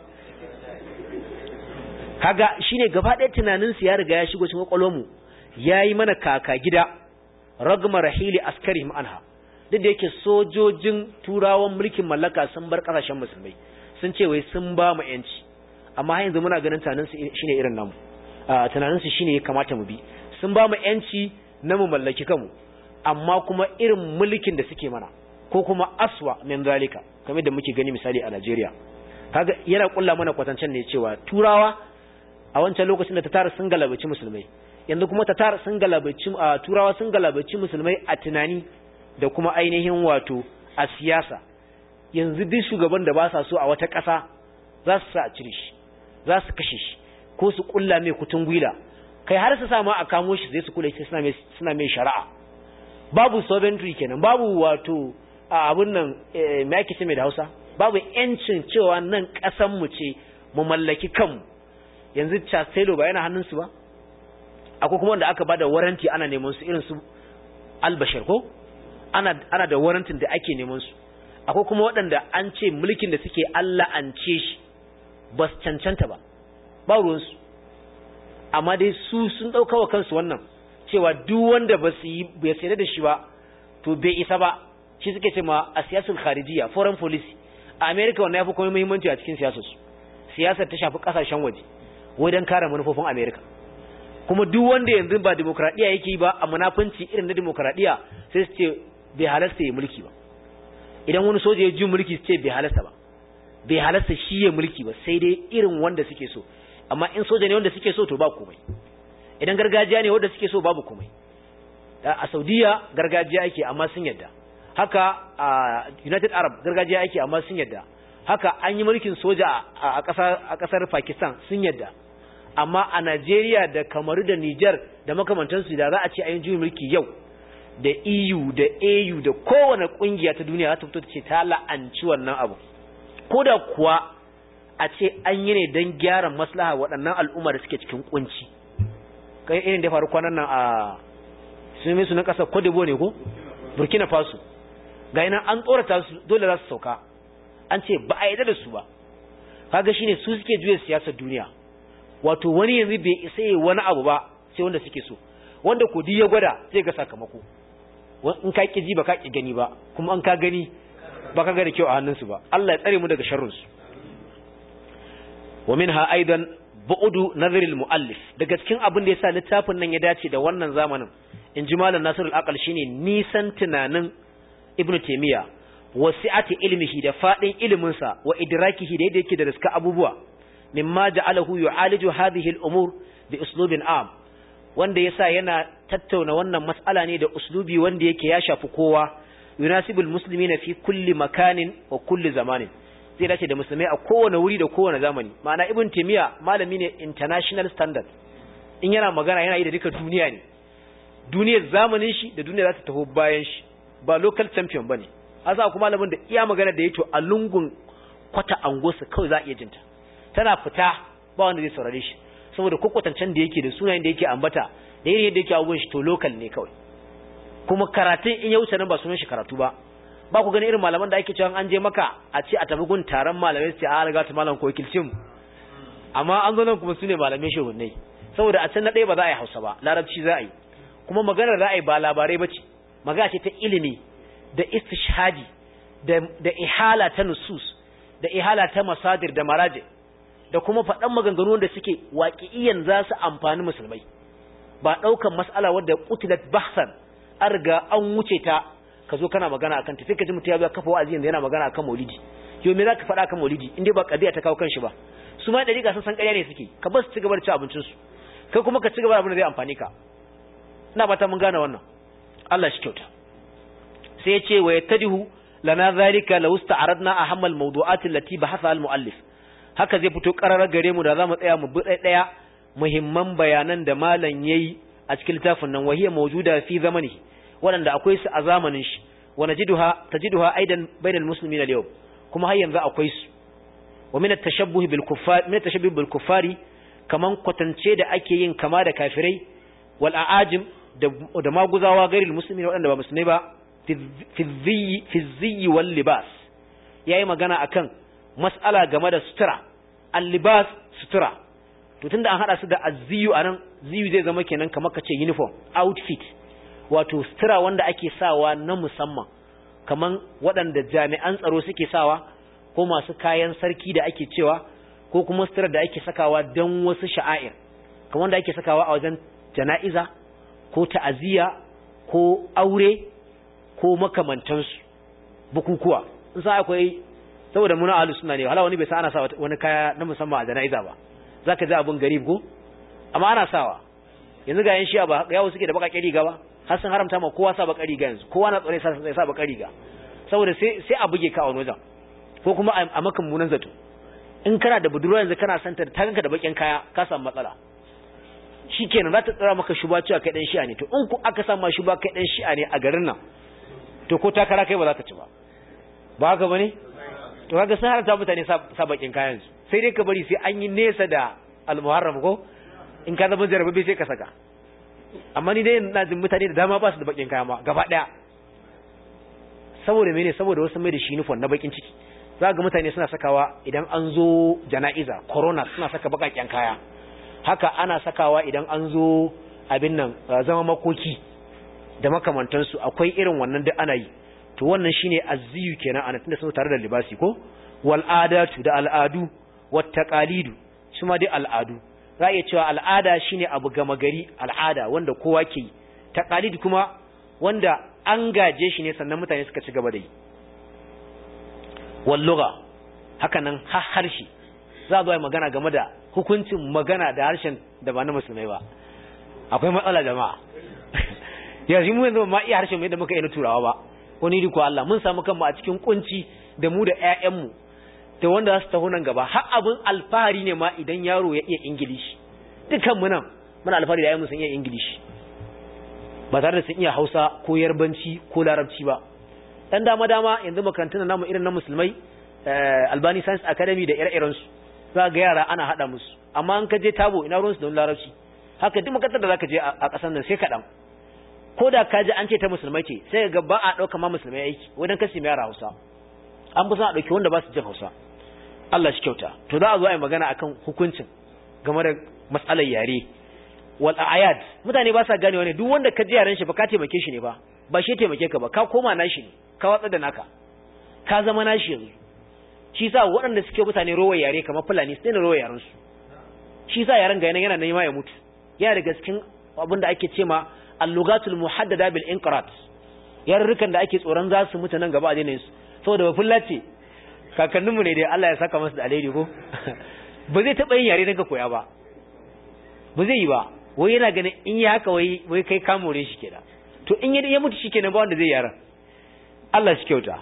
kaga shine gaba ɗaya tunanin su ya riga ya shigo cikin kwakwalwar mu yayi mana kaka gida ragma rahili askarihim anha duk da yake sojojin turawan mulkin mallaka sun bar kasashen musulmai sun ce wai sun ba mu yanci amma yanzu muna ganin tunanin su shine irin namu tunanin su shine ya kamata mu bi sun ba mu yanci na mu mallaki kanmu amma kuma irin mulkin da suke mana ko kuma aswa min zalika kamar da muke gani misali a Najeriya kaga yana kulla mana kwatancen ne cewa turawa a wancan lokacin da tatar sun galabaci musulmai yanzu kuma tatar sun galabaci turawa sun galabaci musulmai a tunani da kuma ainihin wato a siyasa yanzu duk shugaban da ba sa so a wata ƙasa za su sa a cire shi za su kashe shi ko su kulla mai kutun gwila kai har su sa ma a kamo shi zai su kula shi suna mai suna mai shari'a babu sovereignty kenan babu wato abun nan me ake ce mai da Hausa babu yancin cewa nan ƙasan mu ce mu mallaki kanmu yanzu Chastelo ba yana hannun su ba akwai kuma wanda aka bada warranty ana neman su irin su Al-Bashir ko ana ana da warrantin da ake neman su akwai kuma waɗanda an ce mulkin da suke Allah an ce shi ba su cancanta ba ba ruwan su amma dai su sun dauka wa kansu wannan cewa duk wanda ba su yi bai sayar da shi ba to bai isa ba shi suke ce ma a siyasul kharijiyya foreign policy a America wannan yafi komai muhimmanci a cikin siyasar su siyasar ta shafi kasashen waje wai dan kare manufofin America kuma duk wanda yanzu ba demokradiya yake ba a munafunci irin na demokradiya sai su ce bai halasta ya mulki ba idan wani soja ya ji mulki su ce bai halasta ba bai halasta shi ya mulki ba sai dai irin wanda suke so amma in soja ne wanda suke so to ba komai idan gargajiya ne wanda suke so babu komai a Saudiya gargajiya yake amma sun yadda haka a United Arab gargajiya yake amma sun yadda haka an yi mulkin soja a kasar a kasar Pakistan sun yadda amma a Najeriya da Kamaru da Niger da makamantansu da za a ce ayin juyin mulki yau da E U da A U da kowane kungiya ta duniya za ta fito ta ce ta la'anci wannan abu koda kuwa a ce an yi ne don gyara maslaha waɗannan al'umma da suke cikin kunci kai irin da faru kwanan nan a sun mai sunan ƙasar Cote d'Ivoire ne ko Burkina Faso ga yana an tsorata su dole za su sauka an ce ba a yarda da su ba kaga shine su suke juya siyasar duniya wato wani yanzu bai isa yi wani abu ba sai wanda suke so wanda ko ya gwada zai ga sakamako in ka ki ji ba ka ki gani ba kuma an ka gani ba ka ga da kyau a hannunsu ba Allah ya tsare mu daga sharrin su wa minha aidan bu'du nazar al-muallif daga cikin abin da yasa littafin nan ya dace da wannan zamanin in ji malam Nasir al-Aqal shine nisan tunanin Ibn Taymiyyah wasi'ati ilmihi da fadin ilimin sa wa idrakihi da yadda yake da riska abubuwa mimma ja'alahu yu'aliju hadhihi al-umur bi uslubin am wanda yasa yana tattauna wannan mas'ala ne da uslubi wanda yake ya shafi kowa yunasibul muslimina fi kulli makanin wa kulli zamanin zai dace da musulmai a kowane wuri da kowane zamani ma'ana Ibn Taymiyyah malami ne international standard in yana magana yana yi da duka duniya ne duniyar zamanin shi da duniya za ta taho bayan shi ba local champion bane asa kuma malamin da iya magana da yato a lungun kwata angosa kawai za a iya jinta tana fita ba wanda zai saurare shi saboda kokkotancen da yake da sunayen da yake ambata da irin yadda yake abubuwan shi to local ne kawai kuma karatun in ya wuce nan ba sunan shi karatu ba ba ku gani irin malaman da ake cewa an je maka a ce a tafi gun taron malamai sai a riga ta malam ko wakilcin amma an zo nan kuma sune malamai shehunnai saboda a can na ɗaya ba za a yi Hausa ba larabci za a yi kuma maganar za a yi ba labarai bace magana ce ta ilimi da istishhadi da da ihala ta nusus da ihala ta masadir da maraji da kuma faɗan maganganu wanda suke waƙi'iyan za su amfani musulmai ba ɗaukan mas'ala wadda qutilat bahsan an riga an wuce ta ka zo kana magana akan ta sai ka ji mutum ya zo kafa wa'azi yanzu yana magana akan maulidi yau me zaka faɗa akan maulidi in dai ba kadiya ta kawo kanshi ba su ma dariƙa sun san ƙarya ne suke ka bar su ci gaba da ci abincin su kai kuma ka ci gaba da abin da zai amfani ka ina ba ta mun gane wannan Allah shi kyauta sai ya ce wa yattadihu lana zalika law ista'aradna ahammal mawdu'at allati bahatha al-mu'allif haka zai fito ƙararar gare mu da za mu tsaya mu bi ɗaya muhimman bayanan da malam yayi a cikin littafin nan wahiya mawjuda fi zamani waɗanda akwai su a zamanin shi wa najiduha tajiduha aidan bainal muslimin al-yawm kuma har yanzu akwai su wa min at-tashabbuh bil kuffar min at-tashabbuh bil kuffari kaman kwatance da ake yin kama da kafirai wal a'ajim da da maguzawa gairil muslimin waɗanda ba musulmai ba fi fi fi ziyyi wal libas yayi magana akan mas'ala game da sutura al-libas sutura to tunda an hada su da azziyu anan ziyu zai zama kenan kamar kace uniform outfit wato sutura wanda ake sawa na musamman kaman waɗanda jami'an tsaro suke sawa ko masu kayan sarki da ake cewa ko kuma sutura da ake sakawa don wasu sha'air kamar wanda ake sakawa a wajen jana'iza ko ta'aziyya ko aure ko makamantansu bukukuwa in sa akwai saboda muna ahlus sunna ne hala wani bai sa ana sa wani kaya na musamman a jana'iza ba zaka ji abun garib ko amma ana sawa yanzu ga yan shi'a ba yawo suke da bakakken riga ba har sun haramta ma kowa sa bakakken riga yanzu kowa na tsare sa sa bakakken riga saboda sai sai a buge ka a wani wajen ko kuma a makan munan zato in kana da budurwa yanzu kana santa ta ganka da bakin kaya ka samu matsala shikenan za ta tsara maka shuba cewa kai dan shi'a ne to in ku aka samu shuba kai dan shi'a ne a garin nan to ko takara kai ba za ka ci ba ba haka bane to kaga sai har ta mutane sa bakin kayan su sai dai ka bari sai an yi nesa da al-muharram ko in ka zama jarababe sai ka saka amma ni dai ina jin mutane da dama ba su da bakin kaya ma gaba daya saboda mene saboda wasu mai da shi nufon na bakin ciki za ga mutane suna sakawa idan an zo jana'iza corona suna saka bakakken kaya haka ana sakawa idan an zo abin nan zama makoki da makamantansu akwai irin wannan da ana yi to wannan shine azziyu kenan ana tunda sun tare da libasi ko wal adatu da al'adu wat taqalidu kuma dai al'adu za iya cewa al'ada shine abu gama gari al'ada wanda kowa ke yi taqalid kuma wanda an gaje shi ne sannan mutane suka ci gaba da yi wal lugha haka nan har harshe za zo yi magana game da hukuncin magana da harshen da ba na musulmai ba akwai matsala jama'a yanzu mu yanzu ma iya harshen mai da muka yi na turawa ba wani riko Allah mun samu kanmu a cikin kunci da mu da ƴaƴanmu da wanda za su taho nan gaba har abin alfahari ne ma idan yaro ya iya ingilishi dukan mu nan muna alfahari da ƴaƴanmu sun iya ingilishi ba tare da sun iya Hausa ko Yarbanci ko Larabci ba dan dama dama yanzu makarantun namu irin na musulmai Albani Science Academy da ire-iren su za ga yara ana hada musu amma an ka je tabo ina ruwan su da Larabci haka duk makarantar da zaka je a kasan nan sai kadan ko da ka ji an ce ta musulmai ce sai ga ba a dauka ma musulmai aiki wadan kasi mai yara Hausa an fi son a dauki wanda ba su jin Hausa Allah shi kyauta to za a zo a yi magana akan hukuncin game da matsalar yare wal ayad mutane ba sa ganewa ne duk wanda ka ji yaran shi ba ka taimake shi ne ba ba shi taimake ka ba ka koma nashi ne ka watsa da naka ka zama nashi yanzu shi sa waɗanda suke mutane rowa yare kamar fulani su daina rowa yaran su shi sa yaran ga yana yana nema ya mutu yana daga cikin abin da ake ce ma al-lughatul muhaddada bil inqirat yarurrukan da ake tsoron za su mutu nan gaba a daina su saboda ba fullace kakanninmu ne dai Allah ya saka masu da alheri ko ba zai taɓa yin yare daga koya ba ba zai yi ba wai yana ganin in yi haka wai wai kai kamore shi kenan to in ya mutu shi kenan ba wanda zai yaran Allah shi kyauta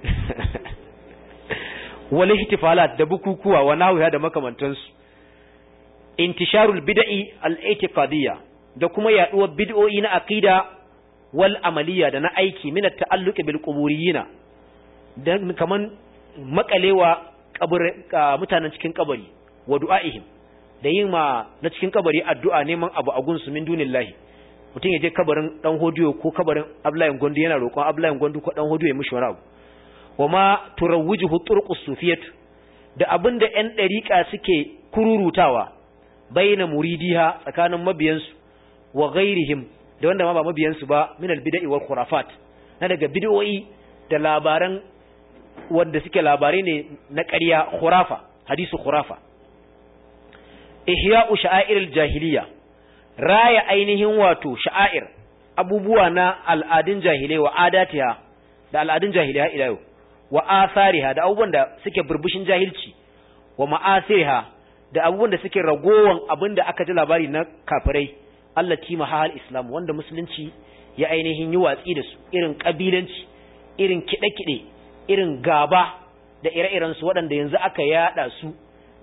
wal ihtifalat da bukukuwa wa nahwiha da makamantansu intisharul bid'i al-i'tiqadiyya da kuma yaduwar bid'o'i na aqida wal amaliyya da na aiki min at-ta'alluq bil quburiyina dan kaman makalewa kabur mutanen cikin kabari wa du'aihim da yin ma na cikin kabari addu'a neman abu a gunsu min dunillahi mutum ya je kabarin dan hodiyo ko kabarin Abdullahi Gondo yana roƙon Abdullahi Gondo ko dan hodiyo ya mishi wani abu wama turawwijuhu turqus sufiyat da abinda ƴan dariƙa suke kururutawa baina muridiha tsakanin mabiyansu wa ghairihim da wanda ma ba mabiyansu ba min albid'i wal khurafat na daga bid'o'i da labaran wanda suke labarai ne na ƙarya khurafa hadisu khurafa ihya'u sha'airil jahiliya raya ainihin wato sha'air abubuwa na al'adun jahilai wa adatiha da al'adun jahiliya ila yau wa athariha da abubuwan da suke burbushin jahilci wa ma'asiriha da abubuwan da suke ragowan abinda aka ji labari na kafirai allati mahal islam wanda musulunci ya ainihin yi watsi da su irin kabilanci irin kide-kide irin gaba da ire-iren su waɗanda yanzu aka yada su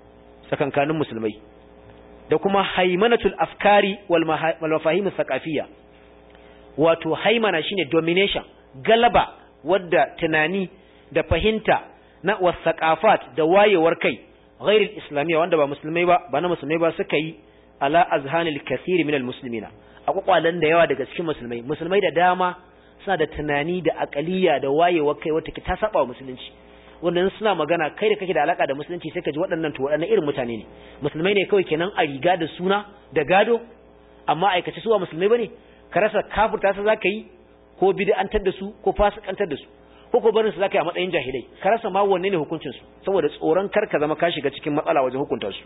tsakankanin musulmai da kuma haimanatul afkari wal mafahim thaqafiyya wato haimana shine domination galaba wadda tunani da fahimta na wasaqafat da wayewar kai ghairil islamiyya wanda ba musulmai ba ba na musulmai ba suka yi ala azhanil kathir min al muslimina akwakwalan da yawa daga cikin musulmai musulmai da dama suna da tunani da akaliya da wayewar kai wata ta saba wa musulunci wannan suna magana kai da kake da alaka da musulunci sai ka ji waɗannan to waɗannan irin mutane ne musulmai ne kawai kenan a riga da suna da gado amma aikace su ba musulmai bane ka rasa kafirta su zaka yi ko bid'antar da su ko fasikantar da su ko ko barin su zaka yi a matsayin jahilai ka rasa ma wanne ne hukuncin su saboda tsoron kar ka zama ka shiga cikin matsala wajen hukunta su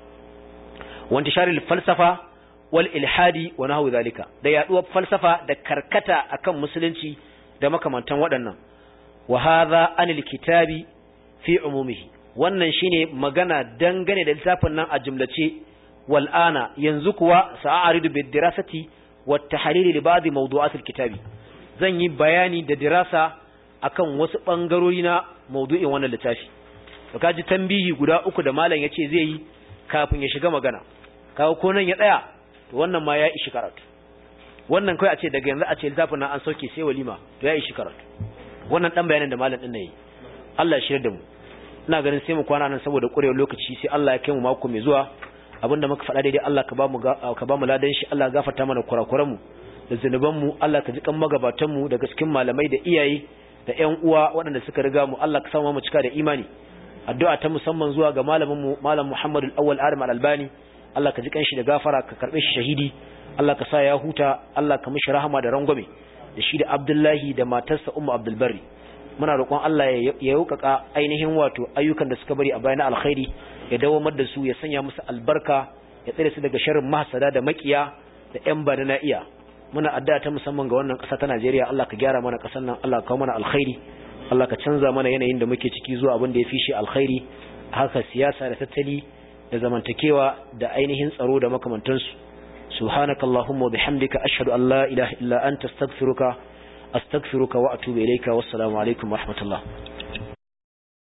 wanda sharil falsafa wal ilhadi wa nahwu zalika da yaduwar falsafa da karkata akan musulunci da makamantan waɗannan wa hadha anil kitabi fi umumihi wannan shine magana dangane da littafin nan a jumlace wal ana yanzu kuwa sa'aridu bid dirasati wat tahlil li ba'd mawdu'at al kitabi zan yi bayani da dirasa akan wasu bangarori na mawdu'in wannan littafi to kaji tambihi guda uku da malam yace zai yi kafin ya shiga magana kawo ko nan ya tsaya to wannan ma ya ishi karatu wannan kai a ce daga yanzu a ce littafin nan an sauke sai walima to ya ishi karatu wannan dan bayanin da malam din ne Allah ya shirye da mu ina ganin sai mu kwana nan saboda kurewar lokaci sai Allah ya kai mu mako mai zuwa abinda muka faɗa daidai Allah ka ba mu ka ba mu ladan shi Allah ya gafarta mana kurakuran mu da zanuban mu Allah ka ji kan magabatan mu daga cikin malamai da iyaye da ƴan uwa waɗanda suka riga mu Allah ka samu mu cika da imani addu'a ta musamman zuwa ga malamin mu malam Muhammad al-Awwal Adam al-Albani Allah ka ji kan shi da gafara ka karbe shi shahidi Allah ka sa ya huta Allah ka mishi rahama da rangwame da shi da Abdullahi da matarsa Ummu Abdul Barri muna roƙon Allah ya yaukaka ainihin wato ayyukan da suka bari a bayan alkhairi ya dawamar da su ya sanya musu albarka ya tsare su daga sharrin mahsada da makiya da ƴan bada na iya muna addu'a ta musamman ga wannan ƙasa ta Najeriya Allah ka gyara mana ƙasar nan Allah ka kawo mana alkhairi Allah ka canza mana yanayin da muke ciki zuwa abin da ya fi shi alkhairi haka siyasa da tattali da zamantakewa da ainihin tsaro da makamantansu subhanakallahumma wa bihamdika ashhadu an la ilaha illa anta astaghfiruka astaghfiruka wa atubu ilayka wassalamu alaikum wa rahmatullah